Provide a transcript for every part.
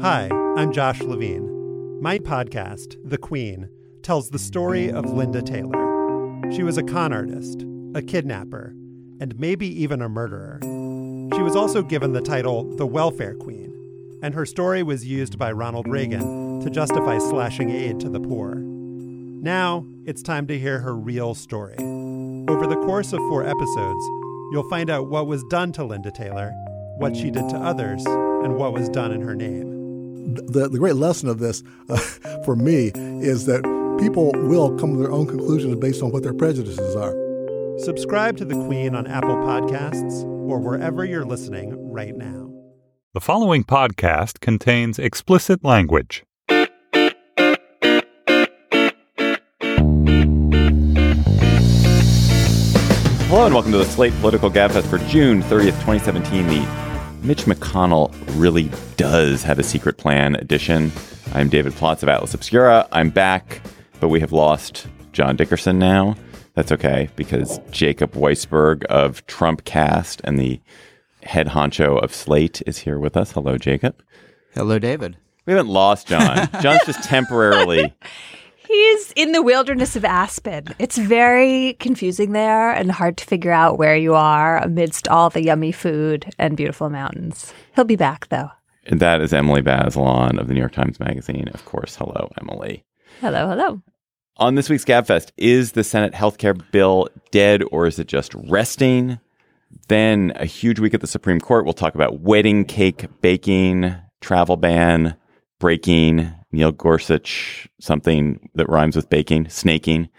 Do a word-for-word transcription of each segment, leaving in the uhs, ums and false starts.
Hi, I'm Josh Levine. My podcast, The Queen, tells the story of Linda Taylor. She was a con artist, a kidnapper, and maybe even a murderer. She was also given the title the Welfare Queen, and her story was used by Ronald Reagan to justify slashing aid to the poor. Now, it's time to hear her real story. Over the course of four episodes, you'll find out what was done to Linda Taylor, what she did to others, and what was done in her name. The, the great lesson of this, uh, for me, is that people will come to their own conclusions based on what their prejudices are. Subscribe to The Queen on Apple Podcasts or wherever you're listening right now. The following podcast contains explicit language. Hello and welcome to the Slate Political Gabfest for June thirtieth, twenty seventeen. The Mitch McConnell Really Does Have a Secret Plan edition. I'm David Plotz of Atlas Obscura. I'm back, but we have lost John Dickerson now. That's okay, because Jacob Weisberg of Trumpcast and the head honcho of Slate is here with us. Hello, Jacob. Hello, David. We haven't lost John. John's just temporarily... He's in the wilderness of Aspen. It's very confusing there and hard to figure out where you are amidst all the yummy food and beautiful mountains. He'll be back, though. And that is Emily Bazelon of the New York Times Magazine. Of course. Hello, Emily. Hello, hello. On this week's Gabfest, is the Senate healthcare bill dead or is it just resting? Then a huge week at the Supreme Court. We'll talk about wedding cake baking, travel ban, breaking, Neil Gorsuch, something that rhymes with baking, snaking.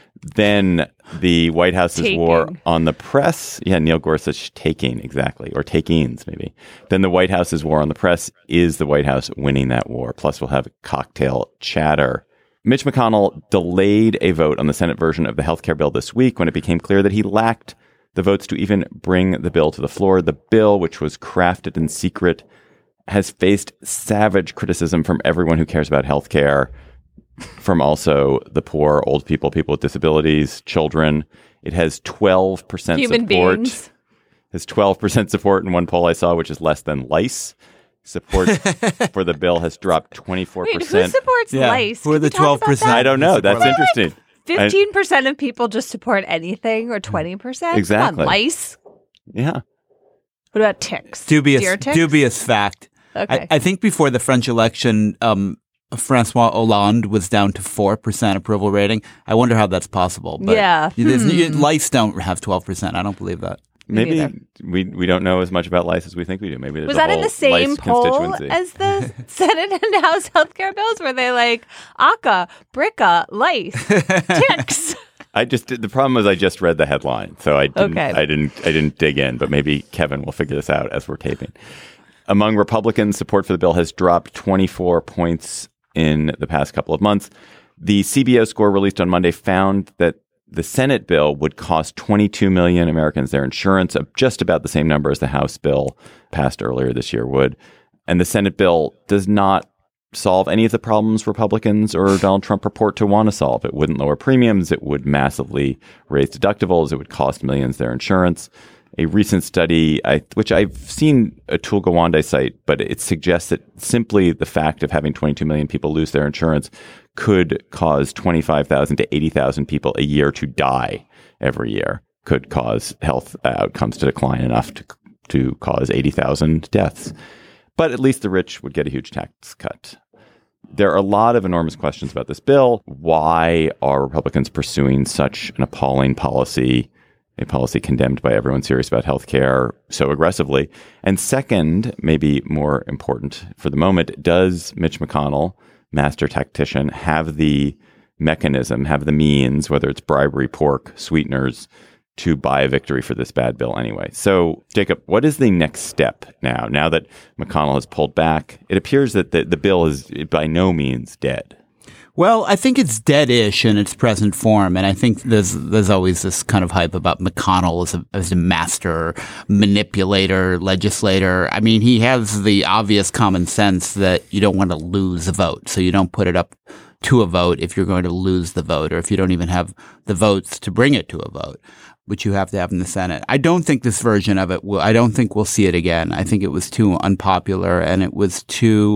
Then the White House's taking. war on the press. Yeah, Neil Gorsuch taking, exactly. Or takings, maybe. Then the White House's war on the press. Is the White House winning that war? Plus, we'll have cocktail chatter. Mitch McConnell delayed a vote on the Senate version of the healthcare bill this week when it became clear that he lacked the votes to even bring the bill to the floor. The bill, which was crafted in secret, has faced savage criticism from everyone who cares about healthcare, from also the poor, old people, people with disabilities, children. It has twelve percent Human support. Beings. Has twelve percent support in one poll I saw, which is less than lice. Support for the bill has dropped twenty-four percent. Wait, who supports yeah. lice? Who are the twelve percent? I don't know. That's interesting. Fifteen percent of people just support anything, or twenty percent. Exactly. Come on, lice. Yeah. What about ticks? Dubious, Deer ticks? dubious fact. Okay. I, I think before the French election, um, Francois Hollande was down to four percent approval rating. I wonder how that's possible. But Yeah. Hmm. Lice don't have twelve percent. I don't believe that. Maybe neither. we we don't know as much about lice as we think we do. Maybe there's Was a that in whole the same lice poll constituency. as the Senate and House healthcare bills? Were they like A C A, BRCA, lice, ticks? I just the problem was I just read the headline, so I didn't Okay. I didn't I didn't dig in. But maybe Kevin will figure this out as we're taping. Among Republicans, support for the bill has dropped twenty-four points in the past couple of months. The C B O score released on Monday found that the Senate bill would cost twenty-two million Americans their insurance, just about the same number as the House bill passed earlier this year would. And the Senate bill does not solve any of the problems Republicans or Donald Trump purport to want to solve. It wouldn't lower premiums. It would massively raise deductibles. It would cost millions their insurance. A recent study, I, which I've seen Atul Gawande cite, but it suggests that simply the fact of having twenty-two million people lose their insurance could cause twenty-five thousand to eighty thousand people a year to die every year, could cause health outcomes to decline enough to, to cause eighty thousand deaths. But at least the rich would get a huge tax cut. There are a lot of enormous questions about this bill. Why are Republicans pursuing such an appalling policy? A policy condemned by everyone serious about health care so aggressively. And second, maybe more important for the moment, does Mitch McConnell, master tactician, have the mechanism, have the means, whether it's bribery, pork, sweeteners, to buy a victory for this bad bill anyway? So, Jacob, what is the next step now? Now that McConnell has pulled back, it appears that the, the bill is by no means dead. Well, I think it's dead-ish in its present form, and I think there's there's always this kind of hype about McConnell as a, as a master manipulator, legislator. I mean, he has the obvious common sense that you don't want to lose a vote, so you don't put it up to a vote if you're going to lose the vote, or if you don't even have the votes to bring it to a vote, which you have to have in the Senate. I don't think this version of it will, I don't think we'll see it again. I think it was too unpopular, and it was too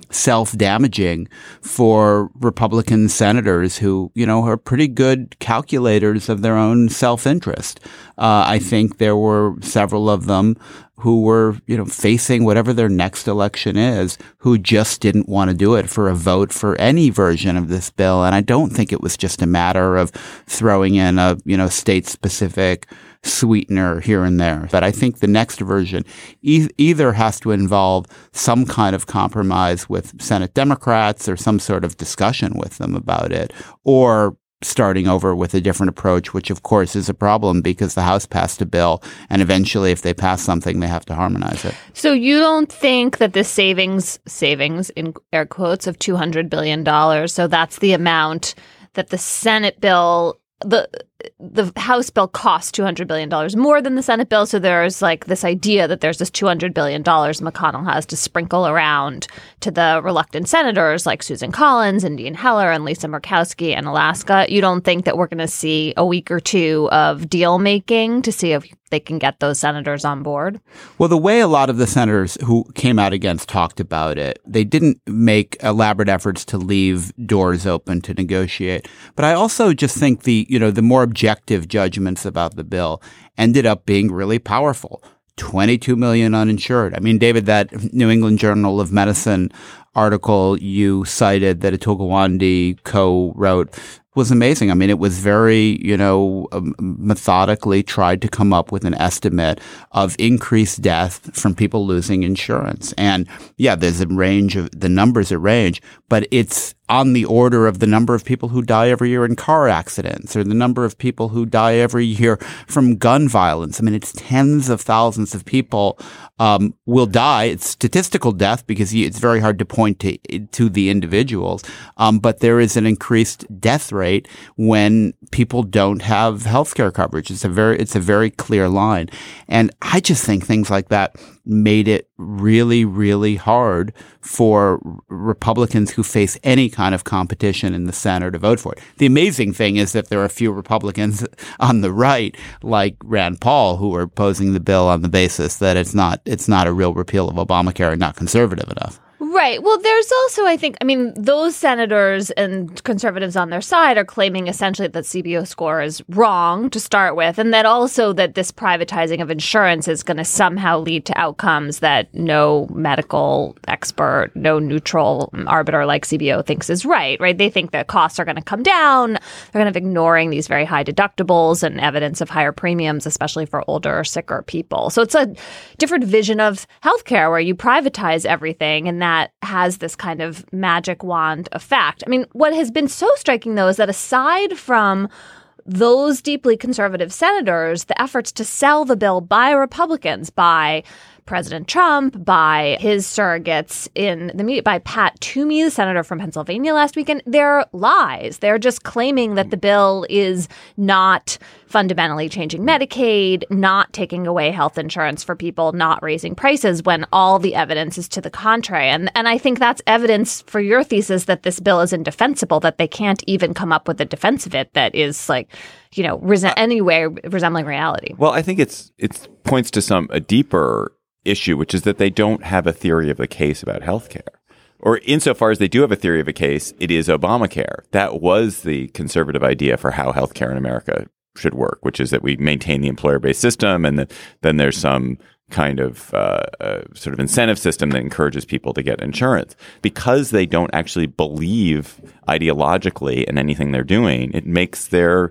self-damaging for Republican senators who, you know, are pretty good calculators of their own self-interest. Uh, I think there were several of them who were, you know, facing whatever their next election is, who just didn't want to do it for a vote for any version of this bill. And I don't think it was just a matter of throwing in a, you know, state-specific sweetener here and there. But I think the next version e- either has to involve some kind of compromise with Senate Democrats or some sort of discussion with them about it, or starting over with a different approach, which of course is a problem because the House passed a bill and eventually if they pass something, they have to harmonize it. So you don't think that the savings, savings in air quotes, of two hundred billion dollars, so that's the amount that the Senate bill, the the House bill costs two hundred billion dollars more than the Senate bill. So there's like this idea that there's this two hundred billion dollars McConnell has to sprinkle around to the reluctant senators like Susan Collins and Dean Heller and Lisa Murkowski and Alaska. You don't think that we're going to see a week or two of deal making to see if they can get those senators on board? Well, the way a lot of the senators who came out against talked about it, they didn't make elaborate efforts to leave doors open to negotiate. But I also just think the, you know, the more objective judgments about the bill ended up being really powerful. twenty-two million uninsured. I mean, David, that New England Journal of Medicine article you cited that Atul Gawande co-wrote was amazing. I mean, it was very, you know, um, methodically tried to come up with an estimate of increased death from people losing insurance. And yeah, there's a range of the numbers are range, but it's on the order of the number of people who die every year in car accidents or the number of people who die every year from gun violence. I mean, it's tens of thousands of people um, will die. It's statistical death because it's very hard to point to to the individuals. Um, but there is an increased death rate when people don't have healthcare coverage. It's a very it's a very clear line. And I just think things like that made it really, really hard for Republicans who face any kind of competition in the Senate to vote for it. The amazing thing is that there are a few Republicans on the right, like Rand Paul, who are opposing the bill on the basis that it's not it's not a real repeal of Obamacare and not conservative enough. Right. Well, there's also, I think, I mean, those senators and conservatives on their side are claiming essentially that C B O score is wrong to start with, and that also that this privatizing of insurance is going to somehow lead to outcomes that no medical expert, no neutral arbiter like C B O thinks is right, right? They think that costs are going to come down. They're kind of ignoring these very high deductibles and evidence of higher premiums, especially for older or sicker people. So it's a different vision of healthcare where you privatize everything and that has this kind of magic wand effect. I mean, what has been so striking, though, is that aside from those deeply conservative senators, the efforts to sell the bill by Republicans, by President Trump, by his surrogates in the media, by Pat Toomey, the senator from Pennsylvania last weekend, they're lies. They're just claiming that the bill is not fundamentally changing Medicaid, not taking away health insurance for people, not raising prices, when all the evidence is to the contrary. And and I think that's evidence for your thesis that this bill is indefensible, that they can't even come up with a defense of it that is like, you know, rese- anyway resembling reality. Well, I think it's it points to some a deeper issue, which is that they don't have a theory of the case about healthcare. Or insofar as they do have a theory of a case, it is Obamacare. That was the conservative idea for how healthcare in America should work, which is that we maintain the employer-based system, and the, then there's some kind of uh, uh, sort of incentive system that encourages people to get insurance. Because they don't actually believe ideologically in anything they're doing, it makes their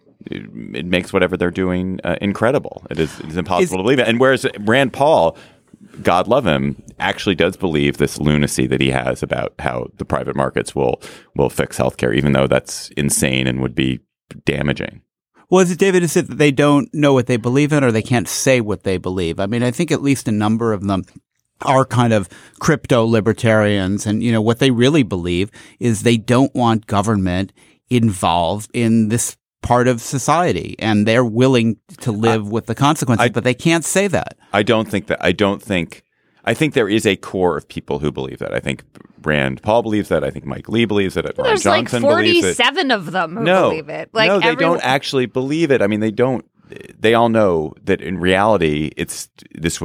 It makes whatever they're doing uh, incredible. It is it's impossible is, to believe it. And whereas Rand Paul, God love him, actually does believe this lunacy that he has about how the private markets will will fix healthcare, even though that's insane and would be damaging. Well, is it, David, is it that they don't know what they believe in or they can't say what they believe? I mean, I think at least a number of them are kind of crypto libertarians. And, you know, what they really believe is they don't want government involved in this part of society, and they're willing to live I, with the consequences, I, but they can't say that. I don't think that. I don't think. I think there is a core of people who believe that. I think Rand Paul believes that. I think Mike Lee believes that. Ron There's Johnson like believes it. forty-seven of them who no, believe it. Like no, they everyone- don't actually believe it. I mean, they don't. They all know that in reality, it's this would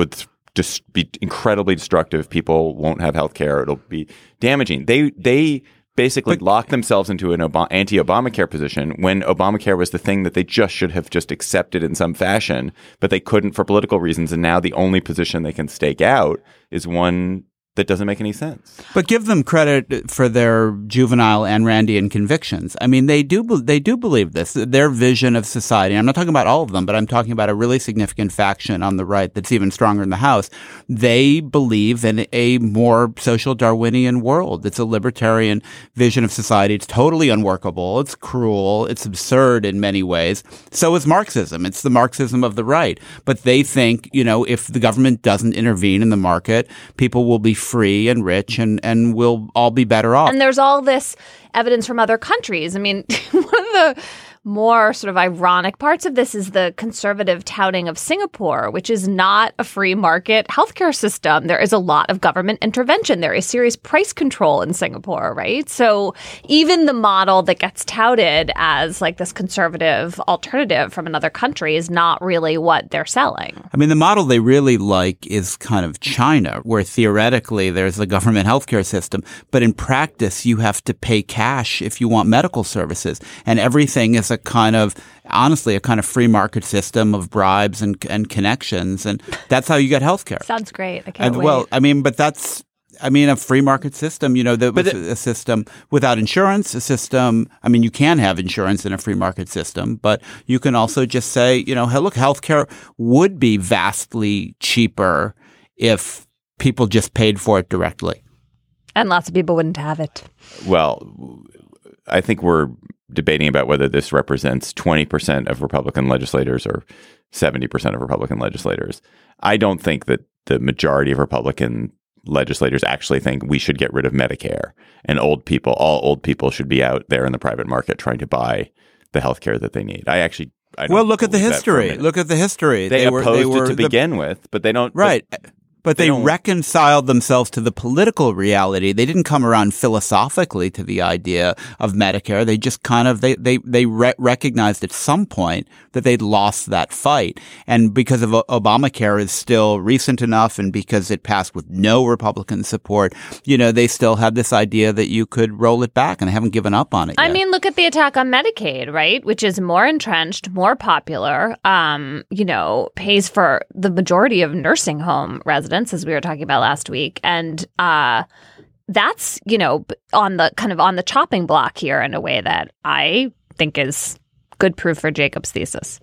just be incredibly destructive. People won't have health care. It'll be damaging. They they basically but, locked themselves into an Ob- anti-Obamacare position when Obamacare was the thing that they just should have just accepted in some fashion, but they couldn't for political reasons. And now the only position they can stake out is one that doesn't make any sense. But give them credit for their juvenile and Randian convictions. I mean, they do they do believe this. Their vision of society, I'm not talking about all of them, but I'm talking about a really significant faction on the right that's even stronger in the House. They believe in a more social Darwinian world. It's a libertarian vision of society. It's totally unworkable. It's cruel. It's absurd in many ways. So is Marxism. It's the Marxism of the right. But they think, you know, if the government doesn't intervene in the market, people will be free and rich and, and we'll all be better off. And there's all this evidence from other countries. I mean, one of the more sort of ironic parts of this is the conservative touting of Singapore, which is not a free market healthcare system. There is a lot of government intervention. There is serious price control in Singapore, right? So even the model that gets touted as like this conservative alternative from another country is not really what they're selling. I mean, the model they really like is kind of China, where theoretically there's a government healthcare system, but in practice you have to pay cash if you want medical services, and everything is a kind of, honestly, a kind of free market system of bribes and and connections, and that's how you get healthcare. Sounds great. I can't and, wait. Well, I mean, but that's, I mean, a free market system, you know, that was it, a system without insurance, a system, I mean, you can have insurance in a free market system, but you can also just say, you know, hey, look, healthcare would be vastly cheaper if people just paid for it directly. And lots of people wouldn't have it. Well, I think we're debating about whether this represents twenty percent of Republican legislators or seventy percent of Republican legislators. I don't think that the majority of Republican legislators actually think we should get rid of Medicare and old people, all old people should be out there in the private market trying to buy the health care that they need. I actually I don't Well, look at the believe that for a history. minute. Look at the history. They, They were- opposed they were it to the- begin with, but they don't. Right. But, But They they, don't- reconciled themselves to the political reality. They didn't come around philosophically to the idea of Medicare. They just kind of, they, they, they re- recognized at some point that they'd lost that fight. And because of o- Obamacare is still recent enough and because it passed with no Republican support, you know, they still had this idea that you could roll it back, and they haven't given up on it I yet. mean, look at the attack on Medicaid, right? Which is more entrenched, more popular, um, you know, pays for the majority of nursing home residents, as we were talking about last week. And uh, that's, you know, on the kind of on the chopping block here in a way that I think is good proof for Jacob's thesis.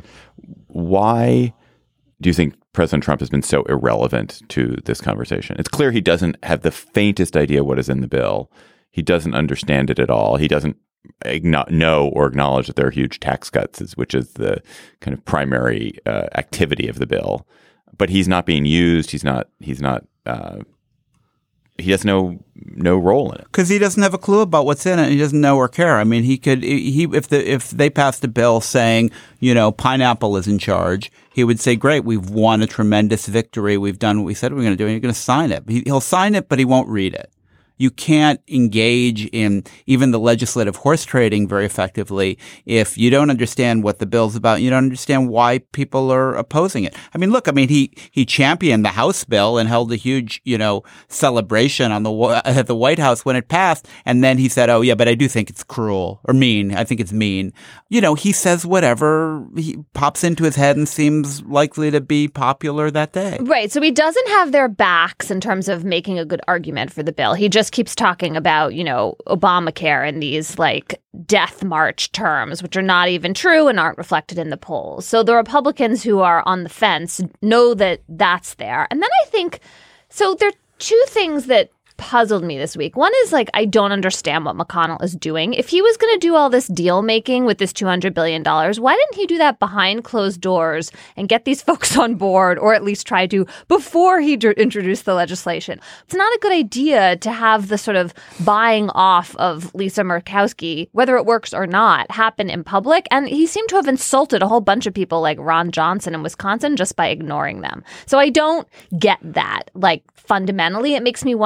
why do you think President Trump has been so irrelevant to this conversation? It's clear he doesn't have the faintest idea what is in the bill. He doesn't understand it at all. He doesn't know or acknowledge that there are huge tax cuts, which is the kind of primary uh, activity of the bill. But he's not being used. He's not. He's not. Uh, he has no no role in it because he doesn't have a clue about what's in it. He doesn't know or care. I mean, he could. He if the if they passed a bill saying, you know, pineapple is in charge, he would say, "Great, we've won a tremendous victory. We've done what we said we we're going to do, and you're going to sign it." He, he'll sign it, but he won't read it. You can't engage in even the legislative horse trading very effectively if you don't understand what the bill's about. You don't understand why people are opposing it. I mean, look, I mean, he, he championed the House bill and held a huge, you know, celebration on the, at the White House when it passed. And then he said, oh, yeah, but I do think it's cruel or mean. I think it's mean. You know, he says whatever he pops into his head and seems likely to be popular that day. Right. So he doesn't have their backs in terms of making a good argument for the bill. He just keeps talking about, you know, Obamacare in these like death march terms, which are not even true and aren't reflected in the polls. So the Republicans who are on the fence know that that's there. And then I think, so there are two things that puzzled me this week. One is like, I don't understand what McConnell is doing. If he was going to do all this deal making with this two hundred billion dollars, why didn't he do that behind closed doors and get these folks on board, or at least try to before he d- introduced the legislation? It's not a good idea to have the sort of buying off of Lisa Murkowski, whether it works or not, happen in public. And he seemed to have insulted a whole bunch of people like Ron Johnson in Wisconsin just by ignoring them. So I don't get that. Like fundamentally, it makes me wonder if maybe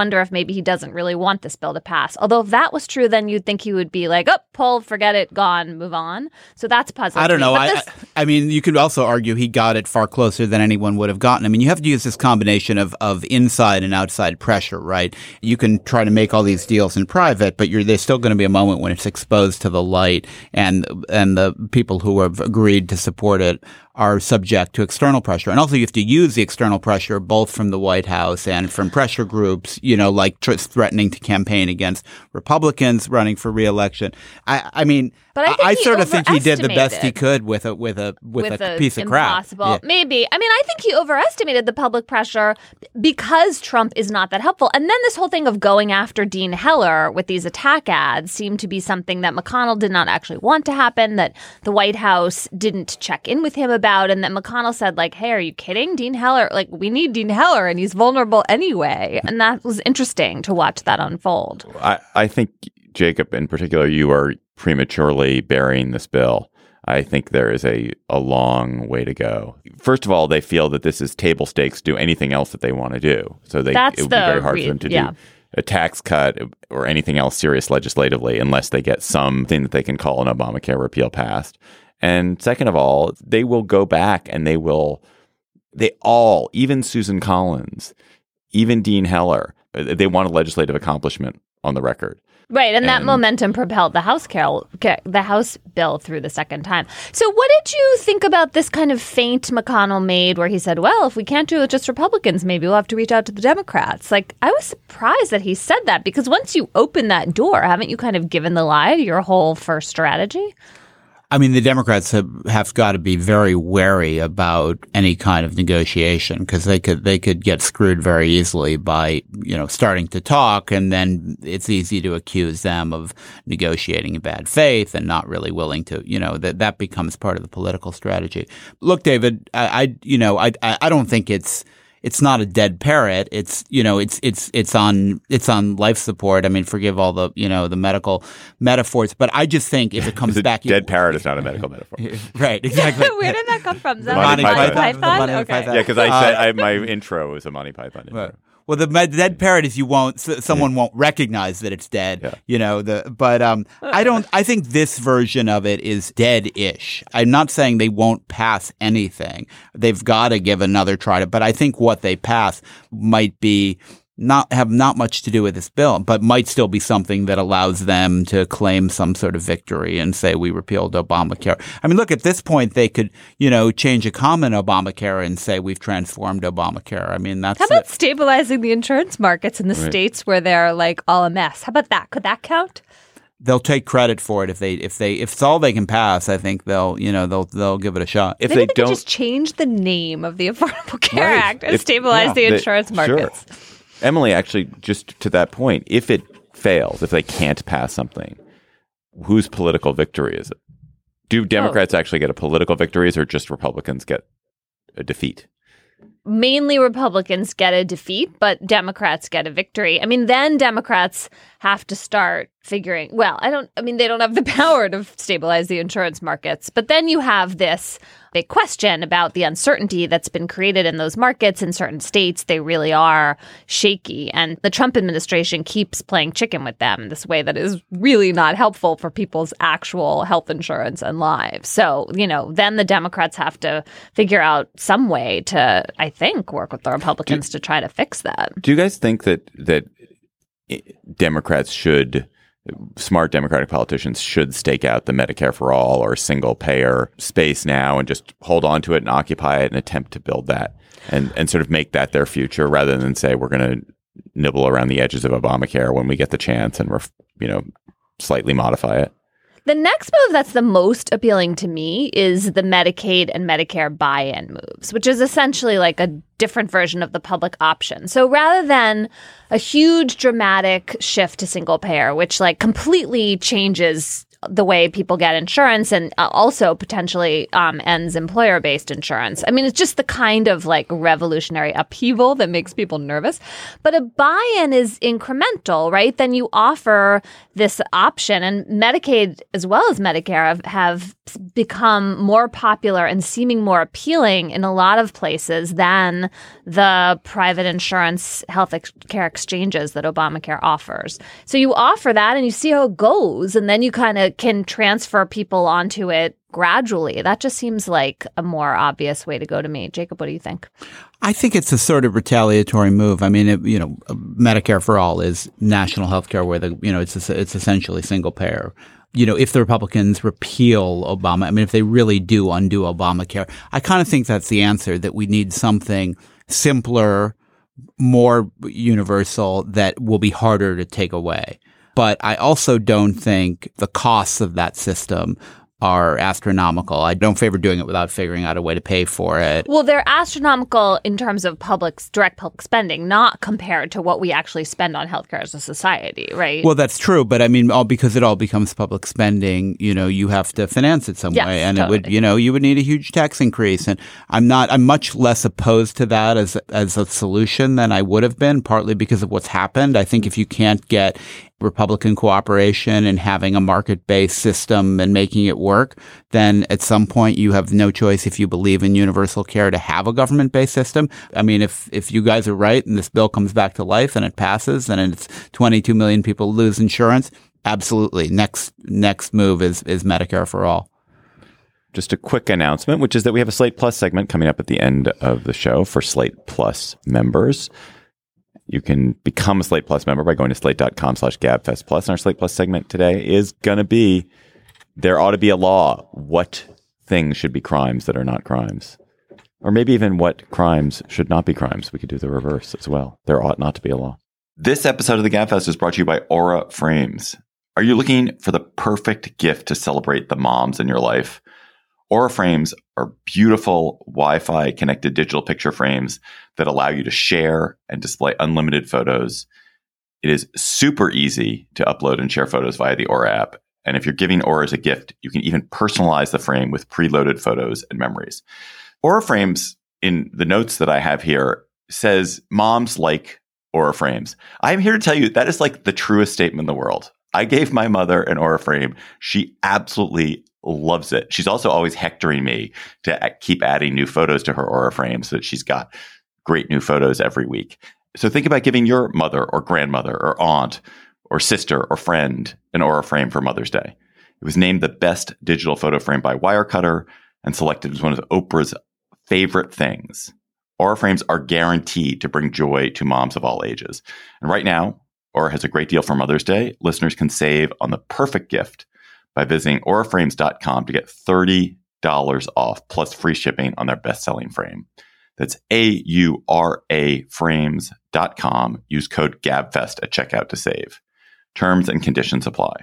maybe he doesn't really want this bill to pass. Although if that was true, then you'd think he would be like, oh, pull, forget it, gone, move on. So that's puzzling. I don't know. I, this- I, I mean, you could also argue he got it far closer than anyone would have gotten. I mean, you have to use this combination of, of inside and outside pressure, right? You can try to make all these deals in private, but you're, there's still going to be a moment when it's exposed to the light, and and the people who have agreed to support it are subject to external pressure. And also you have to use the external pressure both from the White House and from pressure groups, you know, like tr- threatening to campaign against Republicans running for re-election. I, I mean, But I, think I he sort of think he did the best he overestimated. could with a with a with, with a, a piece of crap. impossible. Yeah. Maybe. I mean, I think he overestimated the public pressure because Trump is not that helpful. And then this whole thing of going after Dean Heller with these attack ads seemed to be something that McConnell did not actually want to happen, that the White House didn't check in with him about, and that McConnell said, like, hey, are you kidding? Dean Heller, like, we need Dean Heller, and he's vulnerable anyway. And that was interesting to watch that unfold. I, I think, Jacob, in particular, you are prematurely burying this bill. I think there is a, a long way to go. First of all, they feel that this is table stakes to do anything else that they want to do. So they, That's it would be the very hard re- for them to yeah. do a tax cut or anything else serious legislatively unless they get something that they can call an Obamacare repeal passed. And second of all, they will go back and they will, they all, even Susan Collins, even Dean Heller, they want a legislative accomplishment on the record. Right, and, that And- momentum propelled the House carol, ca- the House bill through the second time. So, what did you think about this kind of feint McConnell made, where he said, "Well, if we can't do it with just Republicans, maybe we'll have to reach out to the Democrats"? Like, I was surprised that he said that, because once you open that door, haven't you kind of given the lie to your whole first strategy? I mean, the Democrats have, have got to be very wary about any kind of negotiation, because they could they could get screwed very easily by, you know, starting to talk, and then it's easy to accuse them of negotiating in bad faith and not really willing to, you know, that that becomes part of the political strategy. Look, David, I, I you know, I I don't think it's. It's not a dead parrot. It's, you know, it's, it's, it's on, it's on life support. I mean, forgive all the, you know, the medical metaphors, but I just think if it comes The back, dead parrot is not a medical metaphor. right? Exactly. Where did that come from? Is that Monty Monty Python. Python? The Monty Okay. Python. Yeah, because I said I, my intro was a Monty Python intro. Right. Well, the med- dead parrot is you won't, s- someone won't recognize that it's dead, Yeah. you know, the, but, um, I don't, I think this version of it is dead-ish. I'm not saying they won't pass anything. They've got to give another try to, but I think what they pass might be not, have not much to do with this bill, but might still be something that allows them to claim some sort of victory and say we repealed Obamacare. I mean, look, at this point, they could, you know, change a comment Obamacare and say we've transformed Obamacare. I mean, that's How about stabilizing the insurance markets in the Right. states where they're like all a mess? How about that? Could that count? they'll take credit for it if they if they if it's all they can pass. I think they'll you know they'll they'll give it a shot. If Maybe they they don't could just change the name of the Affordable Care Right. Act and If- stabilize yeah, the they- insurance markets. Sure. Emily, actually, just to that point, if it fails, if they can't pass something, whose political victory is it? Do Democrats actually get a political victory, or just Republicans get a defeat? Mainly Republicans get a defeat, but Democrats get a victory. I mean, then Democrats have to start figuring, well, I don't, I mean, they don't have the power to stabilize the insurance markets. But then you have this big question about the uncertainty that's been created in those markets in certain states. They really are shaky. And the Trump administration keeps playing chicken with them in this way that is really not helpful for people's actual health insurance and lives. So, you know, then the Democrats have to figure out some way to, I think, work with the Republicans to try to fix that. Do you guys think that that Democrats should, smart Democratic politicians should stake out the Medicare for all or single payer space now and just hold on to it and occupy it and attempt to build that and, and sort of make that their future rather than say we're going to nibble around the edges of Obamacare when we get the chance and, ref, you know, slightly modify it? The next move that's the most appealing to me is the Medicaid and Medicare buy-in moves, which is essentially like a different version of the public option. So rather than a huge dramatic shift to single payer, which like completely changes the way people get insurance and uh, also potentially um, ends employer-based insurance. I mean, it's just the kind of like revolutionary upheaval that makes people nervous. But a buy-in is incremental, right? Then you offer this option, and Medicaid as well as Medicare have, have become more popular and seeming more appealing in a lot of places than the private insurance health ex- care exchanges that Obamacare offers. So you offer that and you see how it goes, and then you kind of can transfer people onto it gradually. That just seems like a more obvious way to go to me. Jacob, what do you think? I think it's a sort of retaliatory move. I mean, it, you know, Medicare for All is national health care where the, you know, it's it's essentially single payer. You know, if the Republicans repeal Obama, I mean, if they really do undo Obamacare, I kind of think that's the answer, that we need something simpler, more universal, that will be harder to take away. But I also don't think the costs of that system are astronomical. I don't favor doing it without figuring out a way to pay for it. Well, they're astronomical in terms of public, direct public spending, not compared to what we actually spend on healthcare as a society, right? Well, that's true, but I mean, all because it all becomes public spending, you know, you have to finance it some yes, way, and totally. it would, you know, you would need a huge tax increase. And I'm not, I'm much less opposed to that as as a solution than I would have been, partly because of what's happened. I think if you can't get Republican cooperation and having a market-based system and making it work, then at some point you have no choice, if you believe in universal care, to have a government-based system. I mean, if if you guys are right and this bill comes back to life and it passes and it's twenty-two million people lose insurance, absolutely. Next next move is is Medicare for All. Just a quick announcement, which is that we have a Slate Plus segment coming up at the end of the show for Slate Plus members. You can become a Slate Plus member by going to slate.com slash gabfest plus. And our Slate Plus segment today is going to be, there ought to be a law. What things should be crimes that are not crimes? Or maybe even what crimes should not be crimes. We could do the reverse as well. There ought not to be a law. This episode of the Gabfest is brought to you by Aura Frames. Are you looking for the perfect gift to celebrate the moms in your life? Aura Frames are beautiful Wi-Fi connected digital picture frames that allow you to share and display unlimited photos. It is super easy to upload and share photos via the Aura app. And if you're giving Aura as a gift, you can even personalize the frame with preloaded photos and memories. Aura Frames, in the notes that I have here, says moms like Aura Frames. I'm here to tell you that is like the truest statement in the world. I gave my mother an Aura frame. She absolutely loves it. She's also always hectoring me to keep adding new photos to her Aura frame so that she's got great new photos every week. So think about giving your mother or grandmother or aunt or sister or friend an Aura frame for Mother's Day. It was named the best digital photo frame by Wirecutter and selected as one of Oprah's favorite things. Aura frames are guaranteed to bring joy to moms of all ages. And right now, Aura has a great deal for Mother's Day. Listeners can save on the perfect gift by visiting aura frames dot com to get thirty dollars off plus free shipping on their best-selling frame. That's A U R A frames dot com. Use code GABFEST at checkout to save. Terms and conditions apply.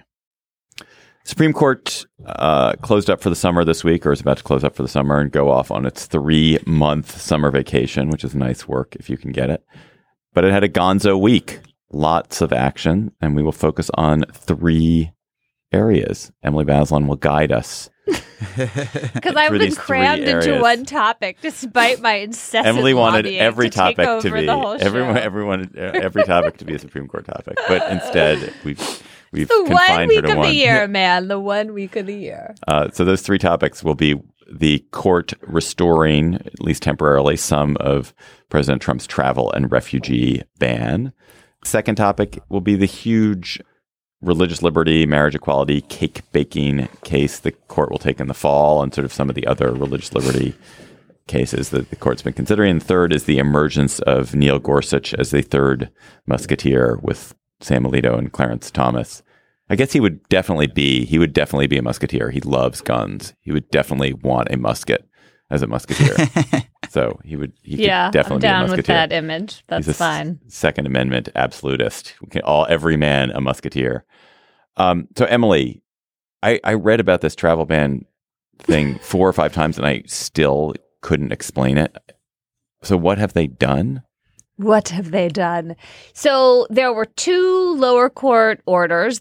Supreme Court uh, closed up for the summer this week, or is about to close up for the summer and go off on its three-month summer vacation, which is nice work if you can get it. But it had a gonzo week. Lots of action, and we will focus on three areas. Emily Bazelon will guide us. Because I've been crammed into one topic, despite my incessant Emily wanted lobbying every to topic take over to be the whole everyone, show. everyone, every topic to be a Supreme Court topic, but instead we've we've the one confined week her to of one. the year, man. The one week of the year. Uh, so those three topics will be the court restoring, at least temporarily, some of President Trump's travel and refugee ban. Second topic will be the huge religious liberty, marriage equality, cake baking case the court will take in the fall, and sort of some of the other religious liberty cases that the court's been considering. And third is the emergence of Neil Gorsuch as the third musketeer with Sam Alito and Clarence Thomas. I guess he would definitely be, he would definitely be a musketeer. He loves guns. He would definitely want a musket as a musketeer. So he would, he yeah, could definitely I'm be a down musketeer. with that image. That's He's a fine. S- Second Amendment absolutist. We can all, every man a musketeer. Um, so Emily, I, I read about this travel ban thing four or five times, and I still couldn't explain it. So what have they done? What have they done? So there were two lower court orders that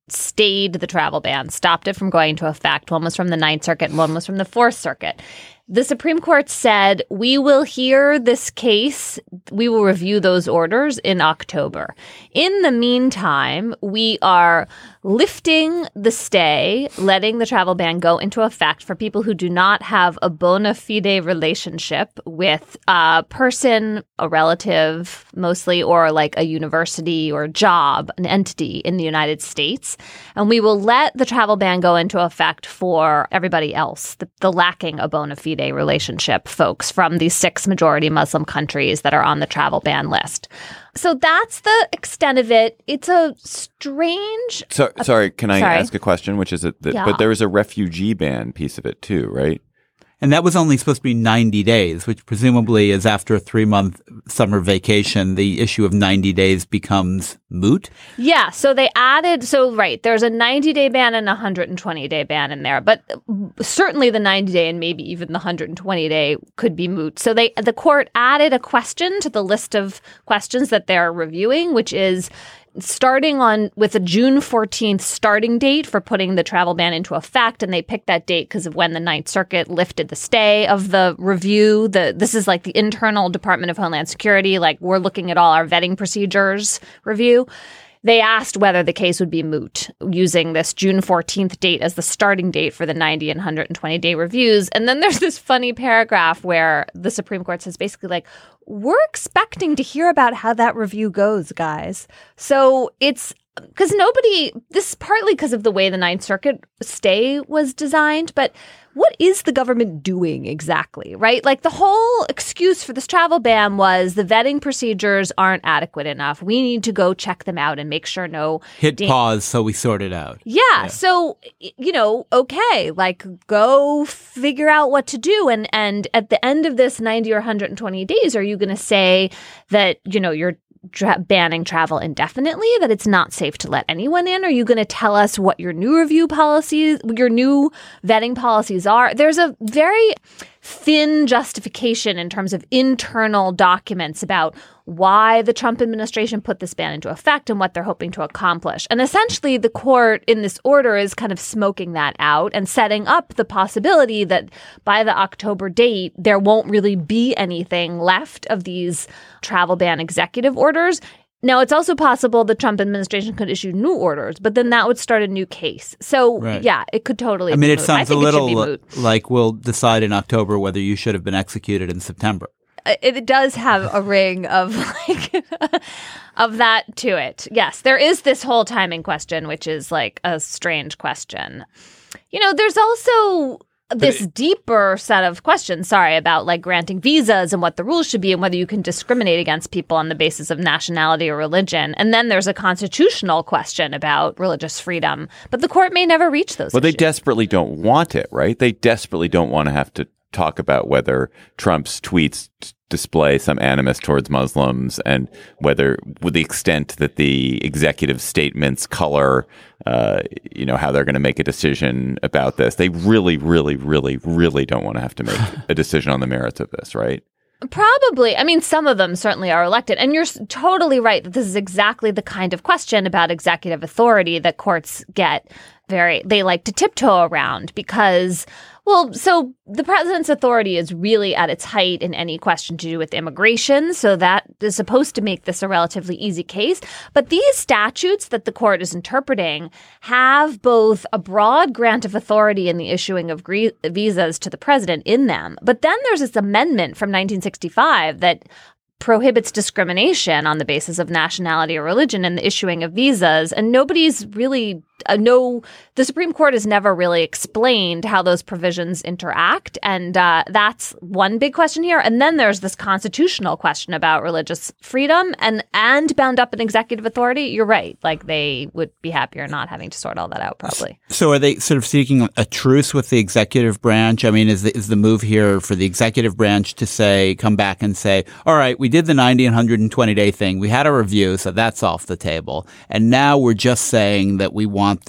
stayed the travel ban, stopped it from going into effect. One was from the Ninth Circuit and one was from the Fourth Circuit. The Supreme Court said, we will hear this case. We will review those orders in October. In the meantime, we are lifting the stay, letting the travel ban go into effect for people who do not have a bona fide relationship with a person, a relative mostly, or like a university or job, an entity in the United States. And we will let the travel ban go into effect for everybody else, the, the lacking a bona fide relationship folks from these six majority Muslim countries that are on the travel ban list. So that's the extent of it. It's a strange. So, sorry, can I sorry. ask a question? Which is that, that Yeah. but there was a refugee ban piece of it too, right? And that was only supposed to be ninety days, which presumably is after a three-month summer vacation. The issue of ninety days becomes moot. Yeah. So they added. So, right. There's a ninety-day ban and a one hundred twenty-day ban in there. But certainly the ninety-day and maybe even the one hundred twenty-day could be moot. So they the court added a question to the list of questions that they're reviewing, which is starting on with a June fourteenth starting date for putting the travel ban into effect. And they picked that date because of when the Ninth Circuit lifted the stay of the review. The This is like the internal Department of Homeland Security, like we're looking at all our vetting procedures review. They asked whether the case would be moot using this June fourteenth date as the starting date for the ninety and one hundred twenty day reviews. And then there's this funny paragraph where the Supreme Court says basically like, we're expecting to hear about how that review goes, guys. So it's because nobody, this is partly because of the way the Ninth Circuit stay was designed, but what is the government doing exactly, right? Like the whole excuse for this travel ban was the vetting procedures aren't adequate enough. We need to go check them out and make sure no Hit da- pause so we sort it out. Yeah, yeah. So, you know, okay, like go figure out what to do. And, and at the end of this ninety or one hundred twenty days, are you going to say that, you know, you're Tra- banning travel indefinitely, that it's not safe to let anyone in? Are you going to tell us what your new review policies, your new vetting policies are? There's a very thin justification in terms of internal documents about why the Trump administration put this ban into effect and what they're hoping to accomplish. And essentially, the court in this order is kind of smoking that out and setting up the possibility that by the October date, there won't really be anything left of these travel ban executive orders. Now, it's also possible the Trump administration could issue new orders, but then that would start a new case. So, Right. yeah, it could totally I be mean, it moot. I sounds a think it should little be moot. like we'll decide in October whether you should have been executed in September. It does have a ring of like of that to it. Yes, there is this whole timing question, which is like a strange question. You know, there's also this it, deeper set of questions, sorry, about like granting visas and what the rules should be and whether you can discriminate against people on the basis of nationality or religion. And then there's a constitutional question about religious freedom. But the court may never reach those Well, issues. they desperately don't want it, right? They desperately don't want to have to talk about whether Trump's tweets t- display some animus towards Muslims and whether, with the extent that the executive statements color, uh, you know, how they're going to make a decision about this. They really, really, really, really don't want to have to make a decision on the merits of this, right? Probably. I mean, some of them certainly are elected. And you're totally right that this is exactly the kind of question about executive authority that courts get very, they like to tiptoe around because, well, so the president's authority is really at its height in any question to do with immigration. So that is supposed to make this a relatively easy case. But these statutes that the court is interpreting have both a broad grant of authority in the issuing of gre- visas to the president in them. But then there's this amendment from nineteen sixty-five that prohibits discrimination on the basis of nationality or religion in the issuing of visas. And nobody's really, uh, no, the Supreme Court has never really explained how those provisions interact. And uh, that's one big question here. And then there's this constitutional question about religious freedom and, and bound up in executive authority. You're right. Like they would be happier not having to sort all that out, probably. So are they sort of seeking a truce with the executive branch? I mean, is the, is the move here for the executive branch to say, come back and say, all right, we did the ninety and one hundred twenty day thing. We had a review, so that's off the table. And now we're just saying that we want this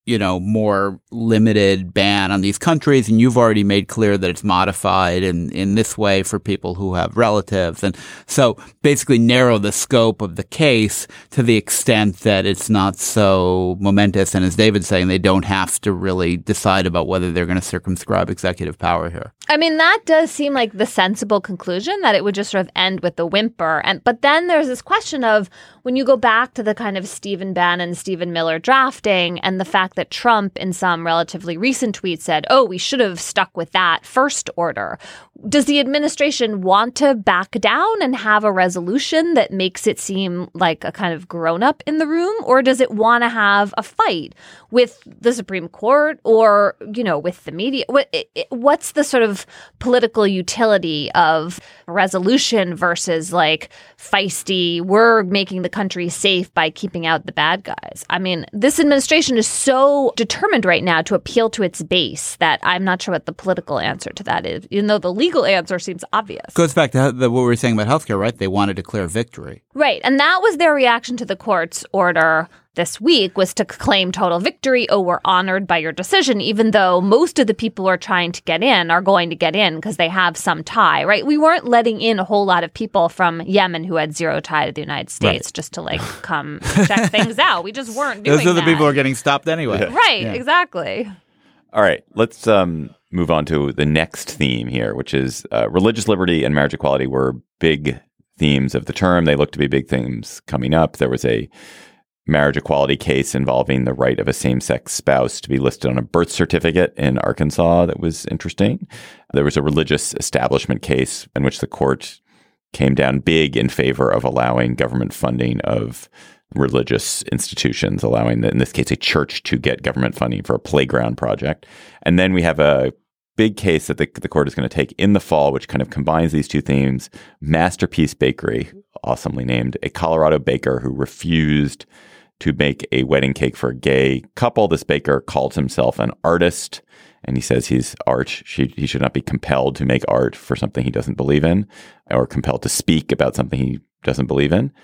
you know, more limited ban on these countries, and you've already made clear that it's modified in, in this way for people who have relatives. And so basically narrow the scope of the case to the extent that it's not so momentous. And as David's saying, they don't have to really decide about whether they're going to circumscribe executive power here. I mean, that does seem like the sensible conclusion, that it would just sort of end with the whimper. And but then there's this question of when you go back to the kind of Stephen Bannon, Stephen Miller drafting and the fact that Trump in some relatively recent tweet said, oh, we should have stuck with that first order. Does the administration want to back down and have a resolution that makes it seem like a kind of grown-up in the room? Or does it want to have a fight with the Supreme Court or, you know, with the media? What, what's the sort of political utility of a resolution versus like feisty, we're making the country safe by keeping out the bad guys? I mean, this administration is so determined right now to appeal to its base that I'm not sure what the political answer to that is, even though the legal answer seems obvious. Goes back to the, what we were saying about healthcare, right? They want to declare victory. Right. And that was their reaction to the court's order this week, was to claim total victory. Oh, we're honored by your decision, even though most of the people who are trying to get in are going to get in because they have some tie, right? We weren't letting in a whole lot of people from Yemen who had zero tie to the United States right. just to like come check things out. We just weren't doing that. Those are the people who are getting stopped anyway. Yeah. Right. Yeah. Exactly. All right. Let's um, move on to the next theme here, which is uh, religious liberty and marriage equality were big themes of the term. They look to be big themes coming up. There was a marriage equality case involving the right of a same-sex spouse to be listed on a birth certificate in Arkansas that was interesting. There was a religious establishment case in which the court came down big in favor of allowing government funding of religious institutions, allowing, in this case, a church to get government funding for a playground project. And then we have a big case that the, the court is going to take in the fall, which kind of combines these two themes. Masterpiece Bakery, awesomely named, a Colorado baker who refused to make a wedding cake for a gay couple. This baker calls himself an artist, and he says he's art. She, he should not be compelled to make art for something he doesn't believe in, or compelled to speak about something he doesn't believe in.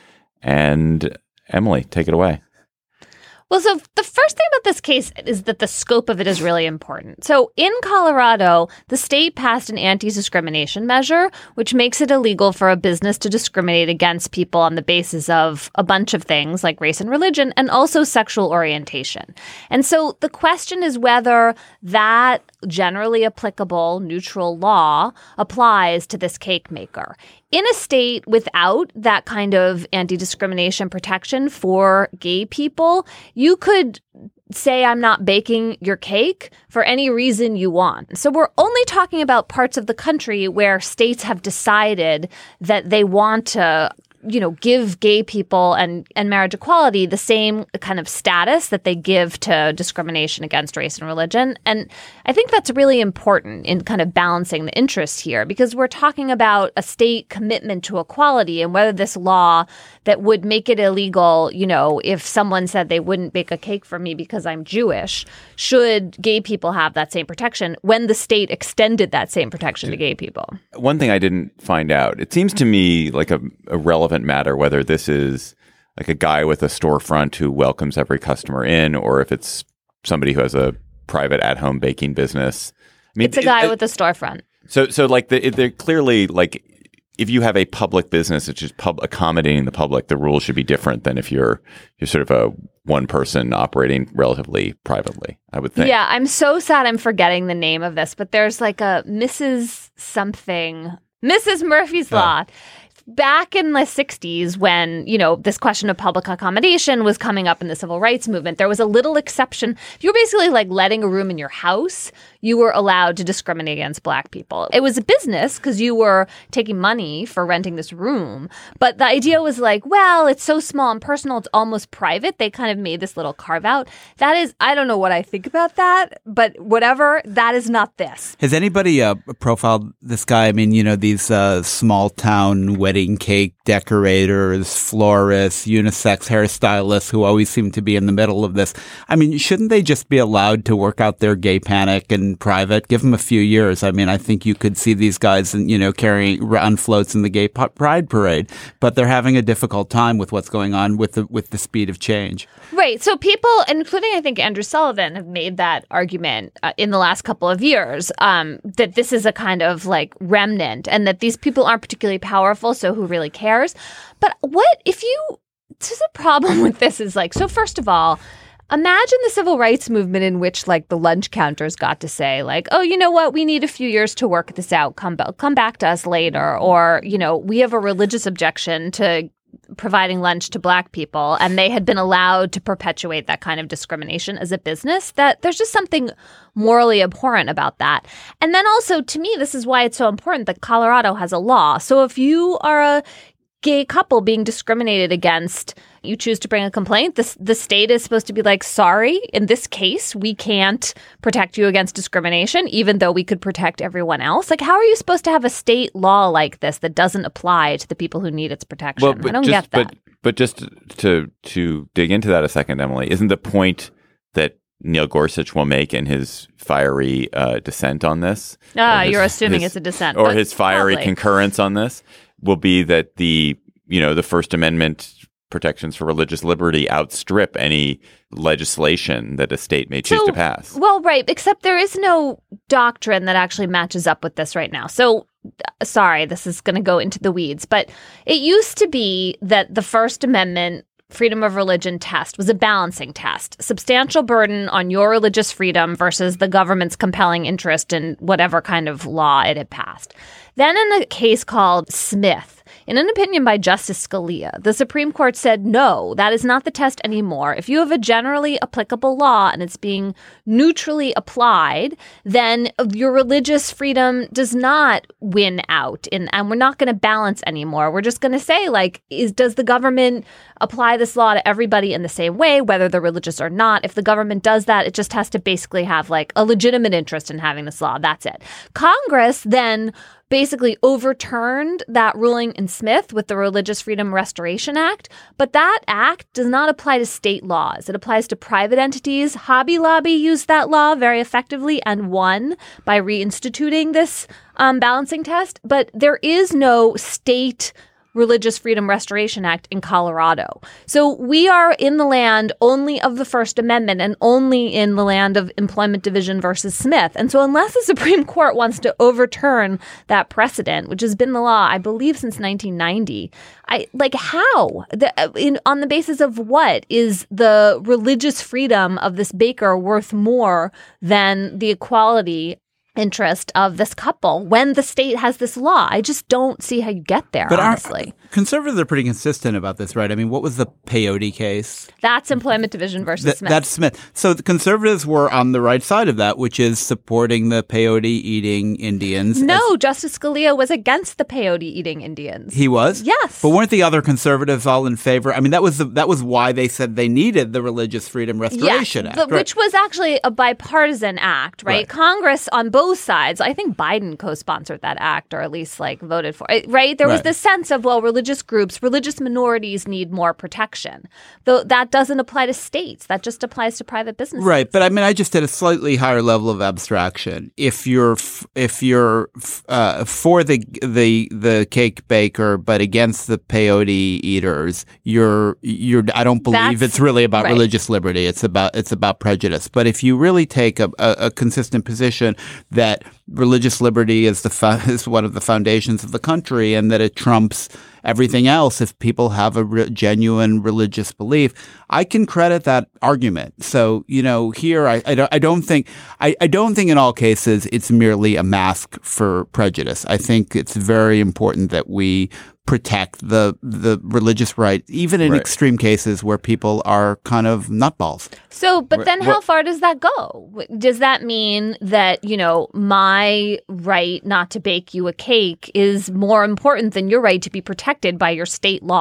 And Emily, take it away. Well, so the first thing about this case is that the scope of it is really important. So in Colorado, the state passed an anti-discrimination measure, which makes it illegal for a business to discriminate against people on the basis of a bunch of things like race and religion, and also sexual orientation. And so the question is whether that generally applicable neutral law applies to this cake maker. In a state without that kind of anti-discrimination protection for gay people, you could say, I'm not baking your cake for any reason you want. So we're only talking about parts of the country where states have decided that they want to, you know, give gay people and, and marriage equality the same kind of status that they give to discrimination against race and religion. And I think that's really important in kind of balancing the interests here, because we're talking about a state commitment to equality, and whether this law that would make it illegal, you know, if someone said they wouldn't bake a cake for me because I'm Jewish, should gay people have that same protection when the state extended that same protection to gay people? One thing I didn't find out, it seems to me like a, a relevant matter whether this is like a guy with a storefront who welcomes every customer in, or if it's somebody who has a private at-home baking business. I mean, it's a guy it, with a storefront. So, so like the, they're clearly like, if you have a public business that's just pub accommodating the public, the rules should be different than if you're you're sort of a one person operating relatively privately, I would think. Yeah, I'm so sad I'm forgetting the name of this, but there's like a Missus something, Missus Murphy's Law. Oh. Back in the sixties, when, you know, this question of public accommodation was coming up in the civil rights movement, there was a little exception. If you were basically like letting a room in your house, you were allowed to discriminate against Black people. It was a business because you were taking money for renting this room. But the idea was like, well, it's so small and personal, it's almost private. They kind of made this little carve out. That is, I don't know what I think about that, but whatever, that is not this. Has anybody uh, profiled this guy? I mean, you know, these uh, small town wedding wedding cake decorators, florists, unisex hairstylists who always seem to be in the middle of this. I mean, shouldn't they just be allowed to work out their gay panic in private? Give them a few years. I mean, I think you could see these guys, you know, carrying round floats in the gay pride parade, but they're having a difficult time with what's going on with the with the speed of change. Right. So people, including I think Andrew Sullivan, have made that argument uh, in the last couple of years um, that this is a kind of like remnant and that these people aren't particularly powerful. So who really cares? But what if you, this is a problem with this is like, so first of all, imagine the civil rights movement in which like the lunch counters got to say like, oh, you know what? We need a few years to work this out. Come, come back to us later. Or, you know, we have a religious objection to providing lunch to Black people, and they had been allowed to perpetuate that kind of discrimination as a business, that there's just something morally abhorrent about that. And then also, to me, this is why it's so important that Colorado has a law. So if you are a gay couple being discriminated against, you choose to bring a complaint, the, the state is supposed to be like, sorry, in this case, we can't protect you against discrimination, even though we could protect everyone else. Like, how are you supposed to have a state law like this that doesn't apply to the people who need its protection? Well, I don't just, get that. But, but just to to dig into that a second, Emily, isn't the point that Neil Gorsuch will make in his fiery uh, dissent on this? Ah, his, you're assuming his, it's a dissent. Or his fiery probably. concurrence on this will be that the, you know, the First Amendment protections for religious liberty outstrip any legislation that a state may choose so, to pass. Well, right, except there is no doctrine that actually matches up with this right now. So, sorry, this is going to go into the weeds, but it used to be that the First Amendment freedom of religion test was a balancing test. Substantial burden on your religious freedom versus the government's compelling interest in whatever kind of law it had passed. Then in a case called Smith, in an opinion by Justice Scalia, the Supreme Court said, no, that is not the test anymore. If you have a generally applicable law and it's being neutrally applied, then your religious freedom does not win out. In, and we're not going to balance anymore. We're just going to say, like, is does the government apply this law to everybody in the same way, whether they're religious or not? If the government does that, it just has to basically have, like, a legitimate interest in having this law. That's it. Congress then basically overturned that ruling in Smith with the Religious Freedom Restoration Act. But that act does not apply to state laws. It applies to private entities. Hobby Lobby used that law very effectively and won by reinstituting this um, balancing test. But there is no state Religious Freedom Restoration Act in Colorado. So we are in the land only of the First Amendment and only in the land of Employment Division versus Smith. And so unless the Supreme Court wants to overturn that precedent, which has been the law, I believe, since nineteen ninety, I like how? The, in, on the basis of what? Is the religious freedom of this baker worth more than the equality interest of this couple when the state has this law? I just don't see how you get there, but honestly. Our, conservatives are pretty consistent about this, right? I mean, what was the peyote case? That's Employment Division versus Th- Smith. That's Smith. So the conservatives were on the right side of that, which is supporting the peyote-eating Indians. No, as- Justice Scalia was against the peyote-eating Indians. He was? Yes. But weren't the other conservatives all in favor? I mean, that was the, that was why they said they needed the Religious Freedom Restoration yes, Act. the, right? Which was actually a bipartisan act, right? Right. Congress on both sides, I think Biden co-sponsored that act or at least like voted for it, right? There was Right. this sense of, well, religious groups, religious minorities need more protection. Though that doesn't apply to states. That just applies to private businesses. Right, but I mean, I just did a slightly higher level of abstraction. If you're f- if you're f- uh, for the the the cake baker, but against the peyote eaters, you're you're. I don't believe That's- it's really about right. religious liberty. It's about it's about prejudice. But if you really take a, a, a consistent position that religious liberty is the fo- is one of the foundations of the country, and that it trumps everything else if people have a re- genuine religious belief, I can credit that argument. So, you know, here I, I, don't, I don't think I, I don't think in all cases it's merely a mask for prejudice. I think it's very important that we protect the the religious right, even in Right. extreme cases where people are kind of nutballs. So, but then how what- far does that go? Does that mean that, you know, my right not to bake you a cake is more important than your right to be protected by your state law?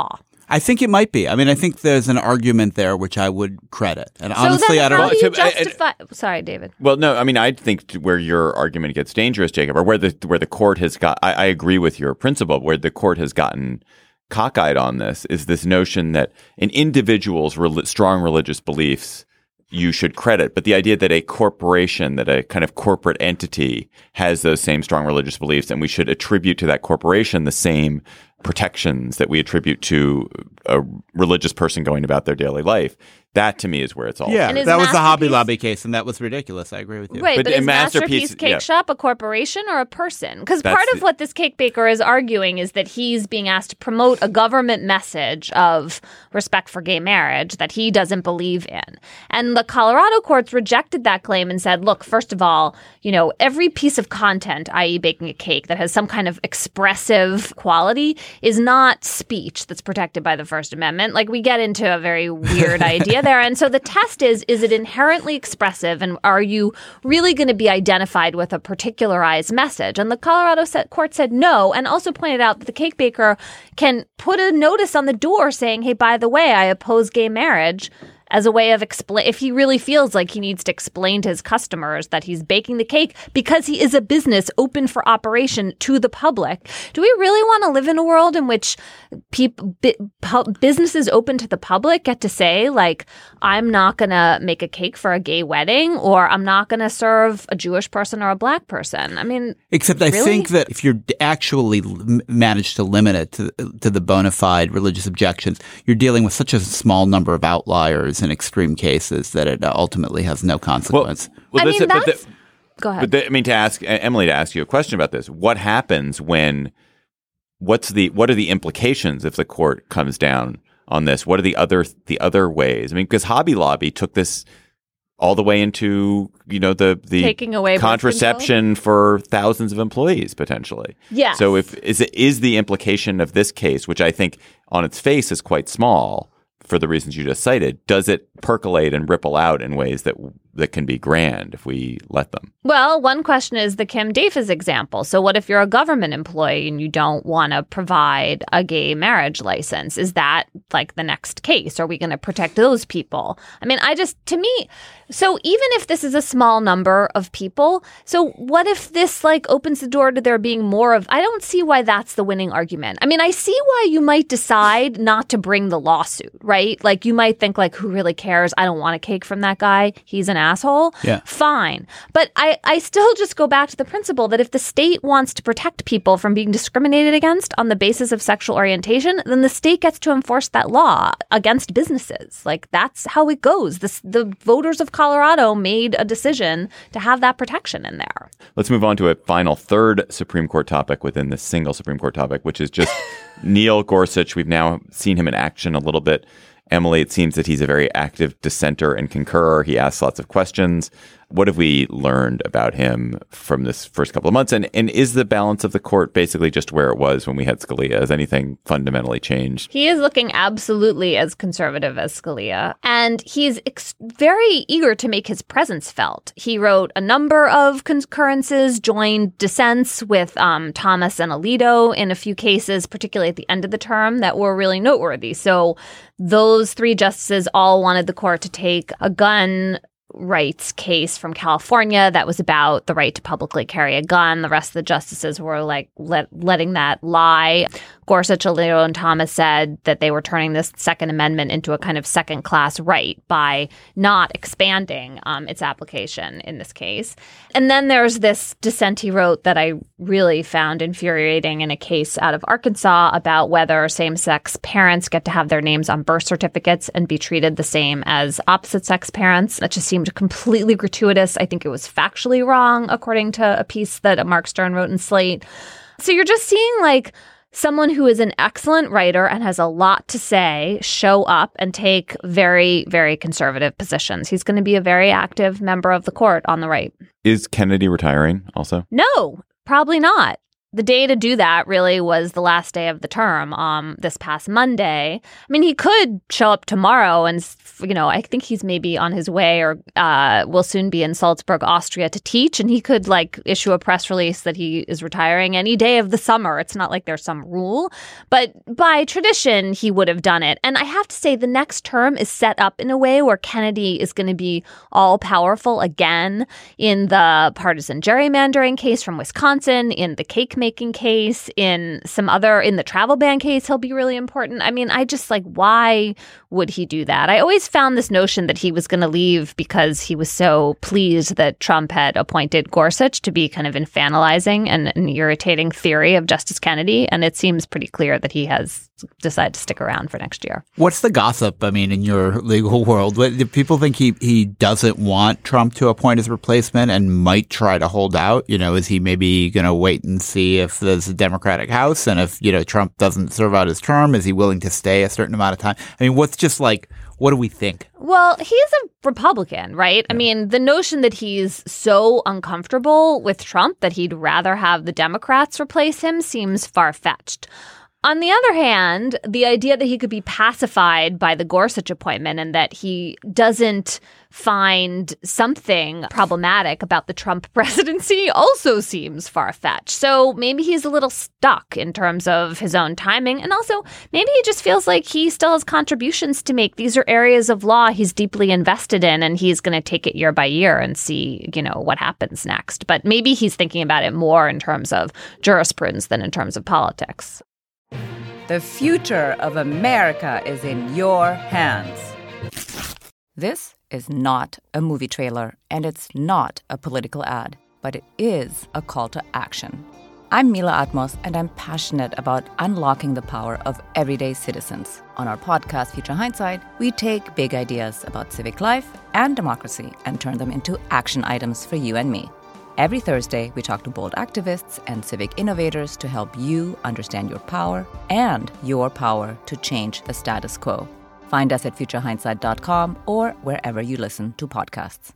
I think it might be. I mean, I think there's an argument there which I would credit. And so honestly, then I don't how know. do you So, uh, justify? Sorry, David. Well, no, I mean, I think where your argument gets dangerous, Jacob, or where the where the court has got, I, I agree with your principle, where the court has gotten cockeyed on this is this notion that an individual's re- strong religious beliefs you should credit, but the idea that a corporation, that a kind of corporate entity has those same strong religious beliefs, and we should attribute to that corporation the same protections that we attribute to a religious person going about their daily life. That to me is where it's all. Yeah, And is that was the Hobby Masterpiece- Lobby case, and that was ridiculous. I agree with you. Right, But but, a is Masterpiece- Masterpiece Cake yeah. Shop a corporation or a person? Because That's part of the- what this cake baker is arguing is that he's being asked to promote a government message of respect for gay marriage that he doesn't believe in. And the Colorado courts rejected that claim and said, look, first of all, you know, every piece of content, that is baking a cake, that has some kind of expressive quality is not speech that's protected by the First Amendment. Like, we get into a very weird idea there. And so the test is, is it inherently expressive, and are you really going to be identified with a particularized message? And the Colorado set, court said no, and also pointed out that the cake baker can put a notice on the door saying, hey, by the way, I oppose gay marriage, as a way of explain, if he really feels like he needs to explain to his customers that he's baking the cake because he is a business open for operation to the public. Do we really want to live in a world in which people, businesses open to the public get to say, like, I'm not going to make a cake for a gay wedding, or I'm not going to serve a Jewish person or a black person? I mean, Except I really? think that if you're actually l- managed to limit it to, to the bona fide religious objections, you're dealing with such a small number of outliers in extreme cases that it ultimately has no consequence. Well, I this- mean, but that's... the- Go ahead. But the, I mean, to ask Emily to ask you a question about this: what happens when? What's the what are the implications if the court comes down on this? What are the other the other ways? I mean, because Hobby Lobby took this all the way into you know the the Taking away birth contraception for thousands of employees potentially. Yes. So if is it is the implication of this case, which I think on its face is quite small for the reasons you just cited, does it percolate and ripple out in ways that that can be grand if we let them? Well, one question is the Kim Davis example. So what if you're a government employee and you don't want to provide a gay marriage license? Is that like the next case? Are we going to protect those people? I mean, I just, to me, so even if this is a small number of people, so what if this like opens the door to there being more of, I don't see why that's the winning argument. I mean, I see why you might decide not to bring the lawsuit, right? Like you might think like, who really cares? I don't want a cake from that guy. He's an asshole. Yeah. Fine. But I, I still just go back to the principle that if the state wants to protect people from being discriminated against on the basis of sexual orientation, then the state gets to enforce that law against businesses. Like that's how it goes. This, the voters of Colorado made a decision to have that protection in there. Let's move on to a final third Supreme Court topic within this single Supreme Court topic, which is just Neil Gorsuch. We've now seen him in action a little bit. Emily, it seems that he's a very active dissenter and concurrer. He asks lots of questions. What have we learned about him from this first couple of months? And and is the balance of the court basically just where it was when we had Scalia? Has anything fundamentally changed? He is looking absolutely as conservative as Scalia, and he's ex- very eager to make his presence felt. He wrote a number of concurrences, joined dissents with um, Thomas and Alito in a few cases, particularly at the end of the term, that were really noteworthy. So those three justices all wanted the court to take a gun rights case from California that was about the right to publicly carry a gun. The rest of the justices were like let, letting that lie. Gorsuch, Alito, and Thomas said that they were turning this Second Amendment into a kind of second-class right by not expanding um, its application in this case. And then there's this dissent he wrote that I really found infuriating in a case out of Arkansas about whether same-sex parents get to have their names on birth certificates and be treated the same as opposite-sex parents. That just seemed completely gratuitous. I think it was factually wrong, according to a piece that Mark Stern wrote in Slate. So you're just seeing like someone who is an excellent writer and has a lot to say show up and take very, very conservative positions. He's going to be a very active member of the court on the right. Is Kennedy retiring also? No, probably not. the day to do that really was the last day of the term, um, this past Monday. I mean, he could show up tomorrow and, you know, I think he's maybe on his way or uh, will soon be in Salzburg, Austria to teach. And he could like issue a press release that he is retiring any day of the summer. It's not like there's some rule. But by tradition, he would have done it. And I have to say the next term is set up in a way where Kennedy is going to be all powerful again in the partisan gerrymandering case from Wisconsin, in the cake making case, in some other, in the travel ban case, he'll be really important. I mean, I just like, why would he do that? I always found this notion that he was going to leave because he was so pleased that Trump had appointed Gorsuch to be kind of infantilizing and an irritating theory of Justice Kennedy. And it seems pretty clear that he has decided to stick around for next year. What's the gossip, I mean, in your legal world? What, do people think he, he doesn't want Trump to appoint his replacement and might try to hold out? You know, is he maybe going to wait and see if there's a Democratic House? And if, you know, Trump doesn't serve out his term, is he willing to stay a certain amount of time? I mean, what's just like, what do we think? Well, he's a Republican, right? Yeah. I mean, the notion that he's so uncomfortable with Trump that he'd rather have the Democrats replace him seems far-fetched. On the other hand, the idea that he could be pacified by the Gorsuch appointment and that he doesn't find something problematic about the Trump presidency also seems far-fetched. So maybe he's a little stuck in terms of his own timing. And also, maybe he just feels like he still has contributions to make. These are areas of law he's deeply invested in, and he's going to take it year by year and see, you know, what happens next. But maybe he's thinking about it more in terms of jurisprudence than in terms of politics. The future of America is in your hands. This is not a movie trailer, and it's not a political ad, but it is a call to action. I'm Mila Atmos, and I'm passionate about unlocking the power of everyday citizens. On our podcast, Future Hindsight, we take big ideas about civic life and democracy and turn them into action items for you and me. Every Thursday, we talk to bold activists and civic innovators to help you understand your power and your power to change the status quo. Find us at future hindsight dot com or wherever you listen to podcasts.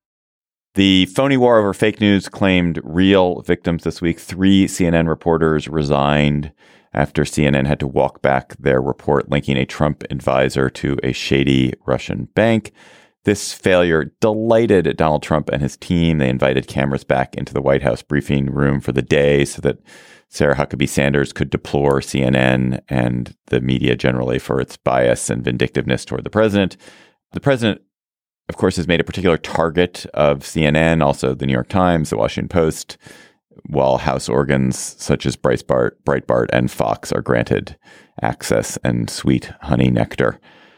The phony war over fake news claimed real victims this week. Three C N N reporters resigned after C N N had to walk back their report linking a Trump advisor to a shady Russian bank. This failure delighted Donald Trump and his team. They invited cameras back into the White House briefing room for the day so that Sarah Huckabee Sanders could deplore C N N and the media generally for its bias and vindictiveness toward the president. The president, of course, has made a particular target of C N N, also the New York Times, the Washington Post, while House organs such as Breitbart, Breitbart and Fox are granted access and sweet honey nectar.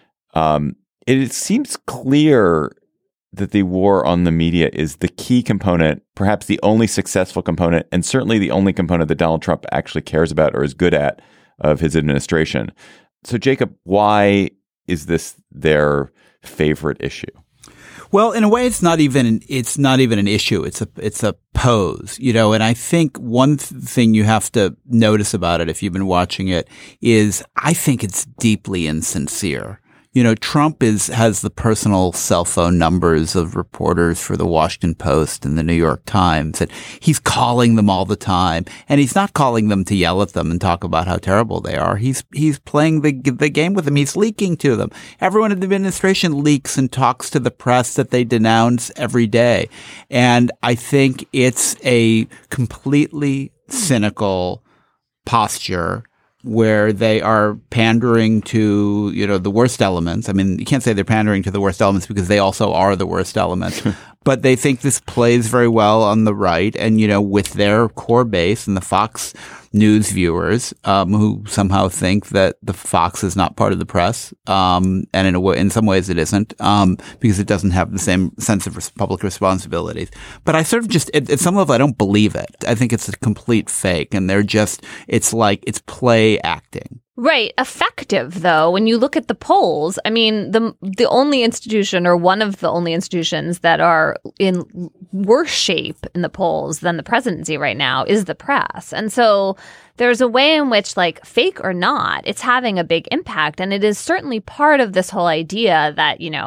Um, It seems clear that the war on the media is the key component, perhaps the only successful component, and certainly the only component that Donald Trump actually cares about or is good at of his administration. So, Jacob, why is this their favorite issue? Well, in a way, it's not even it's not even an issue. It's a it's a pose, you know. And I think one th- thing you have to notice about it, if you've been watching it, is I think it's deeply insincere. You know, Trump is has the personal cell phone numbers of reporters for the Washington Post and the New York Times, and he's calling them all the time. And he's not calling them to yell at them and talk about how terrible they are. He's he's playing the the game with them. He's leaking to them. Everyone in the administration leaks and talks to the press that they denounce every day. And I think it's a completely cynical posture where they are pandering to, you know, the worst elements. I mean, you can't say they're pandering to the worst elements because they also are the worst elements. But they think this plays very well on the right. And, you know, with their core base and the Fox News viewers, um, who somehow think that the Fox is not part of the press. Um, and in a way, in some ways it isn't, um, because it doesn't have the same sense of res- public responsibilities. But I sort of just, at, at some level, I don't believe it. I think it's a complete fake. And they're just, it's like, it's play acting. Right. Effective, though, when you look at the polls, I mean, the the only institution or one of the only institutions that are in worse shape in the polls than the presidency right now is the press. And so there's a way in which, like, fake or not, it's having a big impact. And it is certainly part of this whole idea that, you know,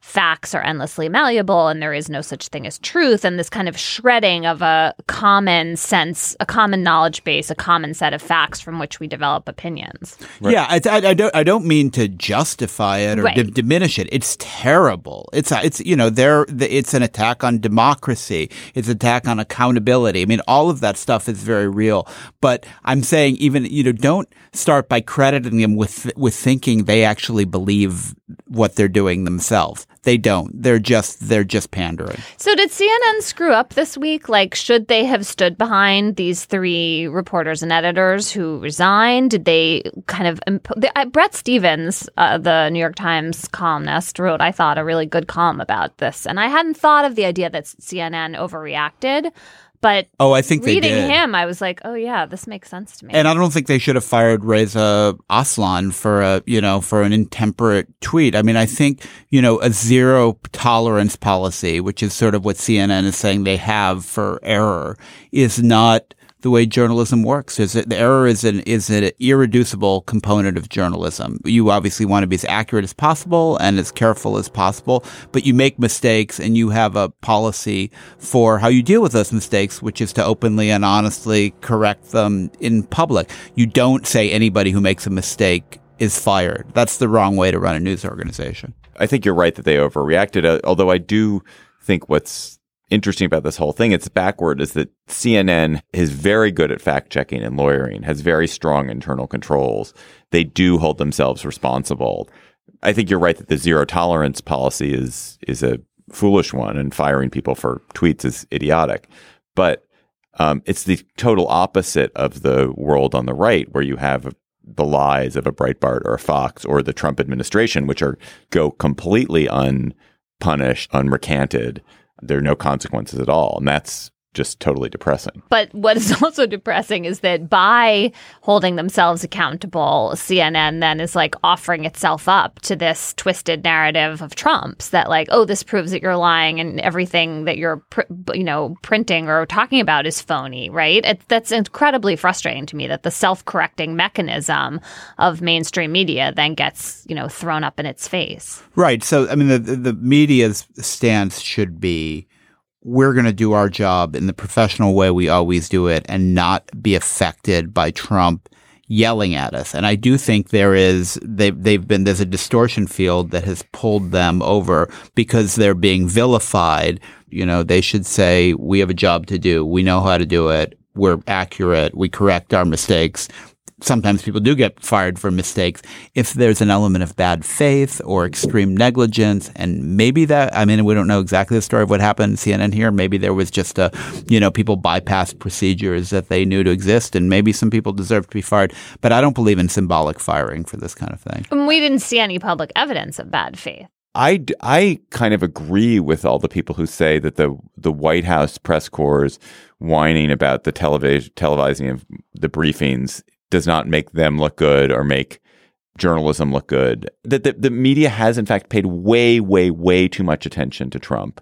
facts are endlessly malleable and there is no such thing as truth, and this kind of shredding of a common sense, a common knowledge base, a common set of facts from which we develop opinions. Right. Yeah, I, I, I don't. I don't mean to justify it or right. d- diminish it. It's terrible. It's it's you know there. It's an attack on democracy. It's an attack on accountability. I mean, all of that stuff is very real. But I'm saying, even you know, don't start by crediting them with with thinking they actually believe what they're doing themselves. They don't. They're just they're just pandering. So did C N N screw up this week? Like, should they have stood behind these three reporters and editors who resigned? Did they kind of imp- the, uh, Brett Stevens, uh, the New York Times columnist, wrote, I thought, a really good column about this. And I hadn't thought of the idea that C N N overreacted. But oh, I think they reading did. him, I was like, oh, yeah, this makes sense to me. And I don't think they should have fired Reza Aslan for a, you know, for an intemperate tweet. I mean, I think, you know, a zero tolerance policy, which is sort of what C N N is saying they have for error, is not the way journalism works. Is it, the error is an is an irreducible component of journalism. You obviously want to be as accurate as possible and as careful as possible, but you make mistakes and you have a policy for how you deal with those mistakes, which is to openly and honestly correct them in public. You don't say anybody who makes a mistake is fired. That's the wrong way to run a news organization. I think you're right that they overreacted, although I do think what's interesting about this whole thing, it's backward, is that C N N is very good at fact checking and lawyering, has very strong internal controls. They do hold themselves responsible. I think you're right that the zero tolerance policy is is a foolish one, and firing people for tweets is idiotic. But um, it's the total opposite of the world on the right, where you have the lies of a Breitbart or a Fox or the Trump administration, which are go completely unpunished, unrecanted. There are no consequences at all. And that's just totally depressing. But what is also depressing is that by holding themselves accountable, C N N then is like offering itself up to this twisted narrative of Trump's that like, oh, this proves that you're lying and everything that you're, pr- you know, printing or talking about is phony, right? It, that's incredibly frustrating to me that the self-correcting mechanism of mainstream media then gets, you know, thrown up in its face. Right. So, I mean, the, the media's stance should be, we're going to do our job in the professional way we always do it and not be affected by Trump yelling at us. And I do think there is, they've, they've been, there's a distortion field that has pulled them over because they're being vilified. You know, they should say, we have a job to do. We know how to do it. We're accurate. We correct our mistakes. Sometimes people do get fired for mistakes. If there's an element of bad faith or extreme negligence, and maybe that, I mean, we don't know exactly the story of what happened in C N N here. Maybe there was just a, you know, people bypassed procedures that they knew to exist, and maybe some people deserve to be fired. But I don't believe in symbolic firing for this kind of thing. And we didn't see any public evidence of bad faith. I, I kind of agree with all the people who say that the the White House press corps whining about the televis- televising of the briefings does not make them look good or make journalism look good. That the, the media has, in fact, paid way, way, way too much attention to Trump.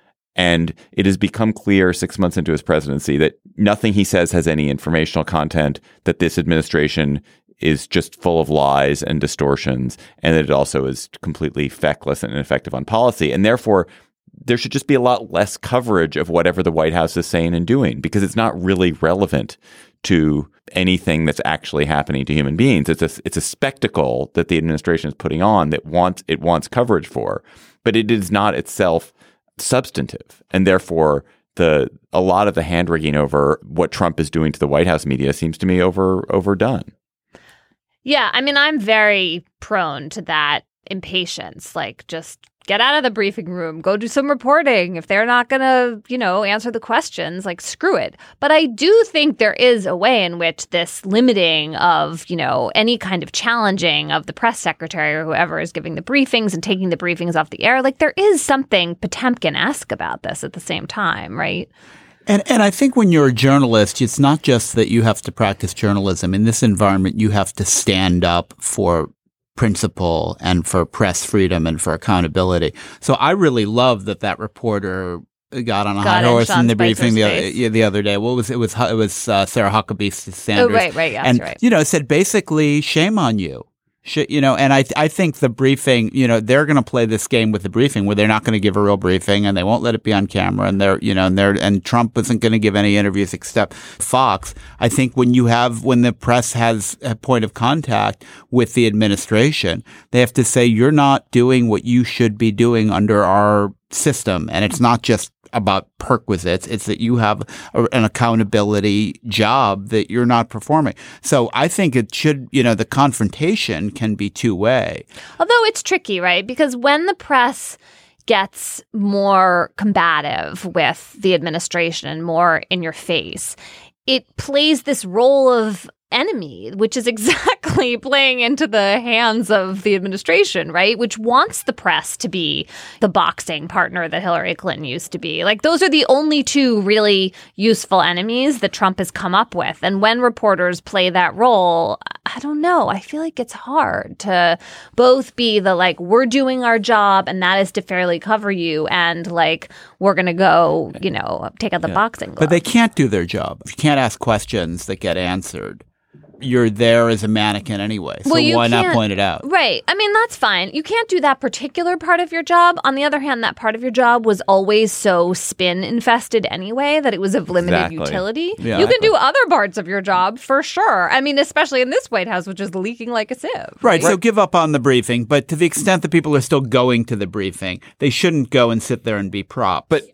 And it has become clear six months into his presidency that nothing he says has any informational content, that this administration is just full of lies and distortions, and that it also is completely feckless and ineffective on policy. And therefore, there should just be a lot less coverage of whatever the White House is saying and doing, because it's not really relevant to anything that's actually happening to human beings. It's a it's a spectacle that the administration is putting on that wants it wants coverage for, but it is not itself substantive, and therefore the a lot of the hand wringing over what Trump is doing to the White House media seems to me over overdone. Yeah, I mean, I'm very prone to that impatience, like just get out of the briefing room, go do some reporting. If they're not going to, you know, answer the questions, like screw it. But I do think there is a way in which this limiting of, you know, any kind of challenging of the press secretary or whoever is giving the briefings and taking the briefings off the air, like there is something Potemkin-esque about this at the same time, right? And and I think when you're a journalist, it's not just that you have to practice journalism. In this environment, you have to stand up for principle and for press freedom and for accountability. So I really love that that reporter got on a got high horse Sean in the Spicer's briefing the other, face. yeah, the other day. What was it? Was it was uh, Sarah Huckabee Sanders? Oh, right, right, yeah, and that's right. you know, said basically, shame on you. Should, you know, and I I think the briefing, you know, they're going to play this game with the briefing where they're not going to give a real briefing and they won't let it be on camera, and they're, you know, and they're and Trump isn't going to give any interviews except Fox. I think when you have when the press has a point of contact with the administration, they have to say you're not doing what you should be doing under our system, and it's not just about perquisites. It's that you have a, an accountability job that you're not performing. So I think it should, you know, the confrontation can be two way. Although it's tricky, right? Because when the press gets more combative with the administration and more in your face, it plays this role of enemy, which is exactly playing into the hands of the administration, right? Which wants the press to be the boxing partner that Hillary Clinton used to be. Like, those are the only two really useful enemies that Trump has come up with. And when reporters play that role, I don't know. I feel like it's hard to both be the, like, we're doing our job and that is to fairly cover you, and, like, we're going to go, you know, take out the yeah. boxing glove. But they can't do their job. You can't ask questions that get answered. You're there as a mannequin anyway. So well, why not point it out? Right. I mean, that's fine. You can't do that particular part of your job. On the other hand, that part of your job was always so spin infested anyway that it was of limited exactly. utility. Yeah, you exactly. can do other parts of your job for sure. I mean, especially in this White House, which is leaking like a sieve. Right. Right. So give up on the briefing. But to the extent that people are still going to the briefing, they shouldn't go and sit there and be props. But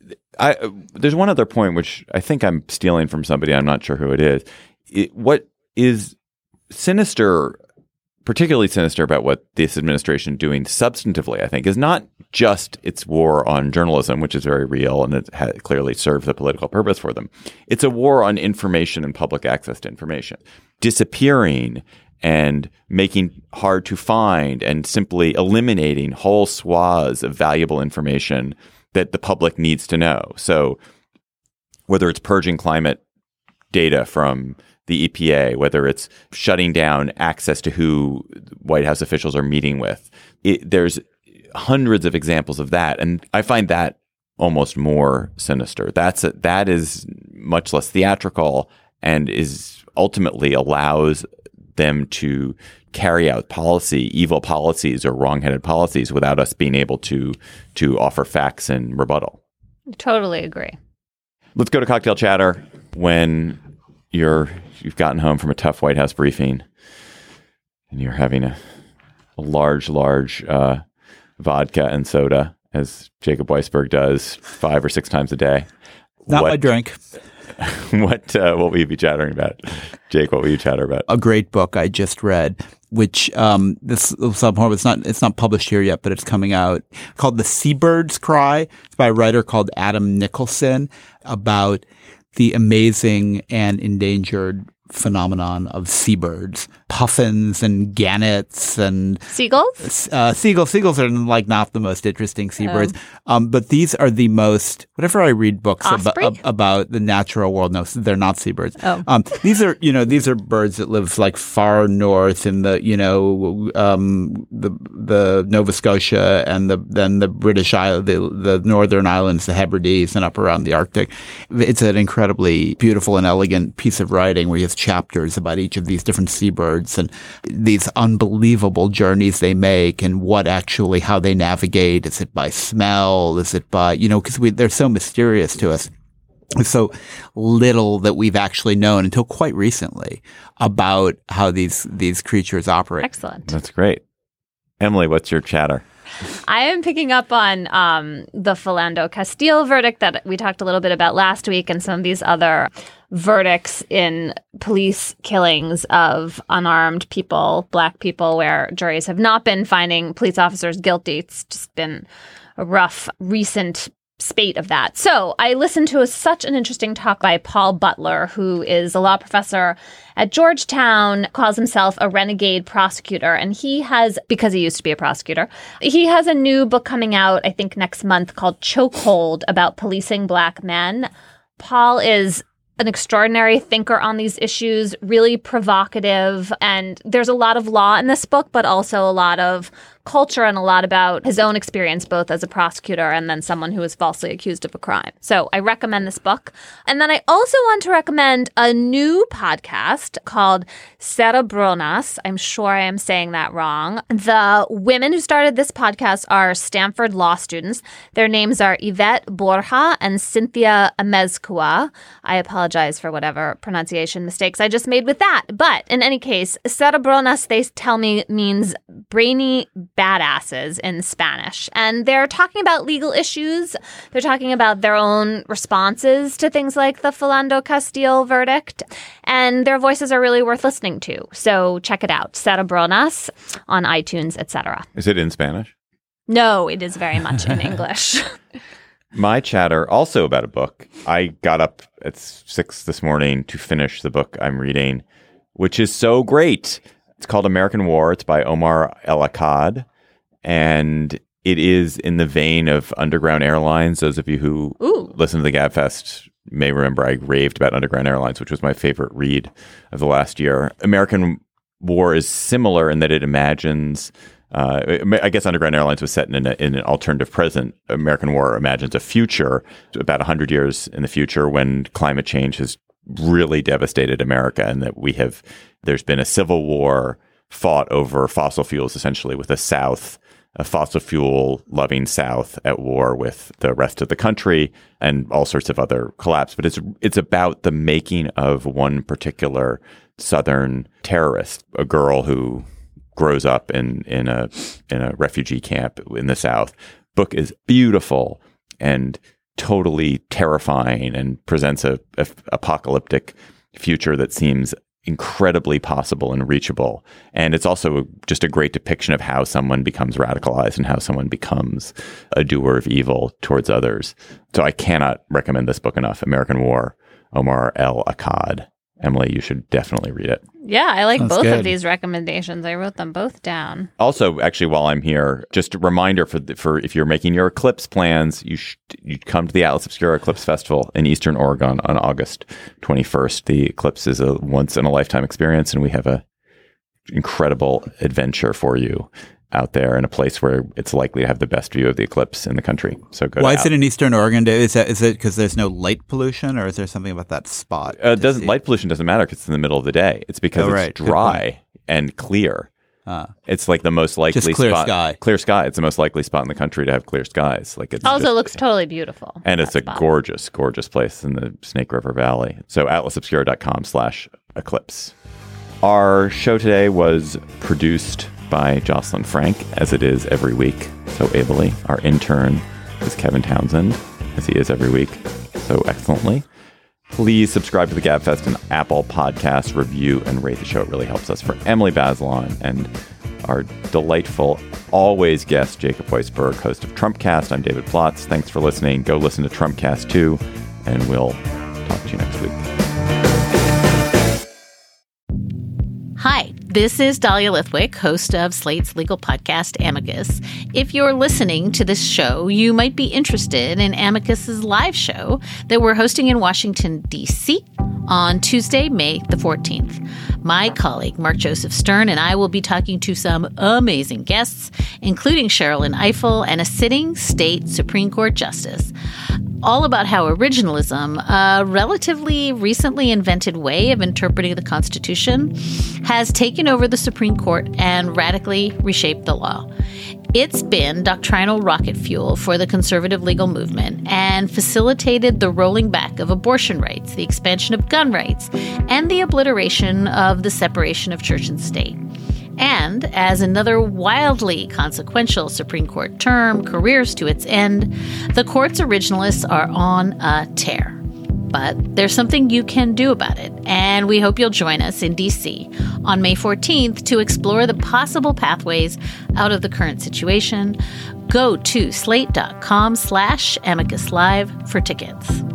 I, there's one other point which I think I'm stealing from somebody. I'm not sure who it is. It, what is sinister, particularly sinister about what this administration is doing substantively, I think, is not just its war on journalism, which is very real and it ha- clearly serves a political purpose for them. It's a war on information and public access to information. Disappearing and making hard to find and simply eliminating whole swaths of valuable information that the public needs to know. So whether it's purging climate data from the E P A, whether it's shutting down access to who White House officials are meeting with, it, there's hundreds of examples of that. And I find that almost more sinister. That's a, that is much less theatrical and is ultimately allows them to carry out policy, evil policies or wrong-headed policies without us being able to to offer facts and rebuttal. Totally agree. Let's go to cocktail chatter when you're you've gotten home from a tough White House briefing and you're having a, a large, large uh, vodka and soda, as Jacob Weisberg does five or six times a day. Not what, my drink. What uh, what will you be chattering about? Jake, what will you chatter about? A great book I just read, which um, this it's not it's not published here yet, but it's coming out, called The Seabird's Cry. It's by a writer called Adam Nicholson, about the amazing and endangered phenomenon of seabirds, puffins and gannets and seagulls. Uh, seagulls, seagulls are like not the most interesting seabirds, oh. um, but these are the most. Whenever I read books about, about the natural world, no, they're not seabirds. Oh. Um, these are you know these are birds that live like far north in the you know um, the the Nova Scotia and the then the British Isle, the the northern islands, the Hebrides, and up around the Arctic. It's an incredibly beautiful and elegant piece of writing where you have chapters about each of these different seabirds and these unbelievable journeys they make and what actually, how they navigate. Is it by smell? Is it by, you know, because they're so mysterious to us. There's so little that we've actually known until quite recently about how these, these creatures operate. Excellent. That's great. Emily, what's your chatter? I am picking up on um, the Philando Castile verdict that we talked a little bit about last week and some of these other verdicts in police killings of unarmed people, black people, where juries have not been finding police officers guilty. It's just been a rough recent spate of that. So I listened to a, such an interesting talk by Paul Butler, who is a law professor at Georgetown, calls himself a renegade prosecutor. And he has, because he used to be a prosecutor, he has a new book coming out, I think next month, called Chokehold, about policing black men. Paul is an extraordinary thinker on these issues, really provocative. And there's a lot of law in this book, but also a lot of culture and a lot about his own experience, both as a prosecutor and then someone who was falsely accused of a crime. So I recommend this book. And then I also want to recommend a new podcast called Cerebronas. I'm sure I am saying that wrong. The women who started this podcast are Stanford law students. Their names are Yvette Borja and Cynthia Amezcua. I apologize for whatever pronunciation mistakes I just made with that. But in any case, Cerebronas, they tell me, means brainy badasses in Spanish. And they're talking about legal issues. They're talking about their own responses to things like the Philando Castile verdict. And their voices are really worth listening to. So check it out. Cerebronas on iTunes, et cetera. Is it in Spanish? No, it is very much in English. My chatter, also about a book. I got up at six this morning to finish the book I'm reading, which is so great. It's called American War. It's by Omar El-Akkad. And it is in the vein of Underground Airlines. Those of you who Ooh. listen to the Gabfest may remember I raved about Underground Airlines, which was my favorite read of the last year. American War is similar in that it imagines... Uh, I guess Underground Airlines was set in an, in an alternative present. American War imagines a future about one hundred years in the future when climate change has really devastated America, and that we have there's been a civil war fought over fossil fuels, essentially, with the South, a fossil fuel loving South at war with the rest of the country, and all sorts of other collapse. But it's it's about the making of one particular Southern terrorist, a girl who grows up in in a in a refugee camp in the South. Book is beautiful and totally terrifying, and presents a, a apocalyptic future that seems incredibly possible and reachable. And it's also just a great depiction of how someone becomes radicalized and how someone becomes a doer of evil towards others. So I cannot recommend this book enough. American War, Omar El-Akkad. Emily, you should definitely read it. Yeah, I like Sounds both good. of these recommendations. I wrote them both down. Also, actually, while I'm here, just a reminder for the, for if you're making your Eclipse plans, you should you come to the Atlas Obscura Eclipse Festival in Eastern Oregon on August twenty-first. The Eclipse is a once in a lifetime experience, and we have a incredible adventure for you out there in a place where it's likely to have the best view of the eclipse in the country. So go. Why to is it in Eastern Oregon? Is that is it because there's no light pollution, or is there something about that spot? Uh, doesn't light pollution doesn't matter because it's in the middle of the day. It's because Oh, it's right. Good dry and clear. Uh, It's like the most likely Just clear spot. sky. Clear sky. It's the most likely spot in the country to have clear skies. Like it's Also just- looks totally beautiful. and it's that a spot. gorgeous, gorgeous place in the Snake River Valley. So atlasobscura.com slash eclipse. Our show today was produced by Jocelyn Frank, as it is every week, so ably. Our intern is Kevin Townsend, as he is every week, so excellently. Please subscribe to the Gabfest and Apple Podcasts, review and rate the show. It really helps us. For Emily Bazelon and our delightful, always guest, Jacob Weisberg, host of Trumpcast, I'm David Plotz. Thanks for listening. Go listen to Trumpcast too, and we'll talk to you next week. Hi, this is Dahlia Lithwick, host of Slate's legal podcast, Amicus. If you're listening to this show, you might be interested in Amicus's live show that we're hosting in Washington, D C on Tuesday, May the fourteenth. My colleague, Mark Joseph Stern, and I will be talking to some amazing guests, including Sherrilyn Ifill and a sitting state Supreme Court justice, all about how originalism, a relatively recently invented way of interpreting the Constitution, has taken over the Supreme Court and radically reshaped the law. It's been doctrinal rocket fuel for the conservative legal movement and facilitated the rolling back of abortion rights, the expansion of gun rights, and the obliteration of the separation of church and state. And as another wildly consequential Supreme Court term careers to its end, the court's originalists are on a tear. But there's something you can do about it, and we hope you'll join us in D C on May fourteenth to explore the possible pathways out of the current situation. Go to slate.com slash amicus live for tickets.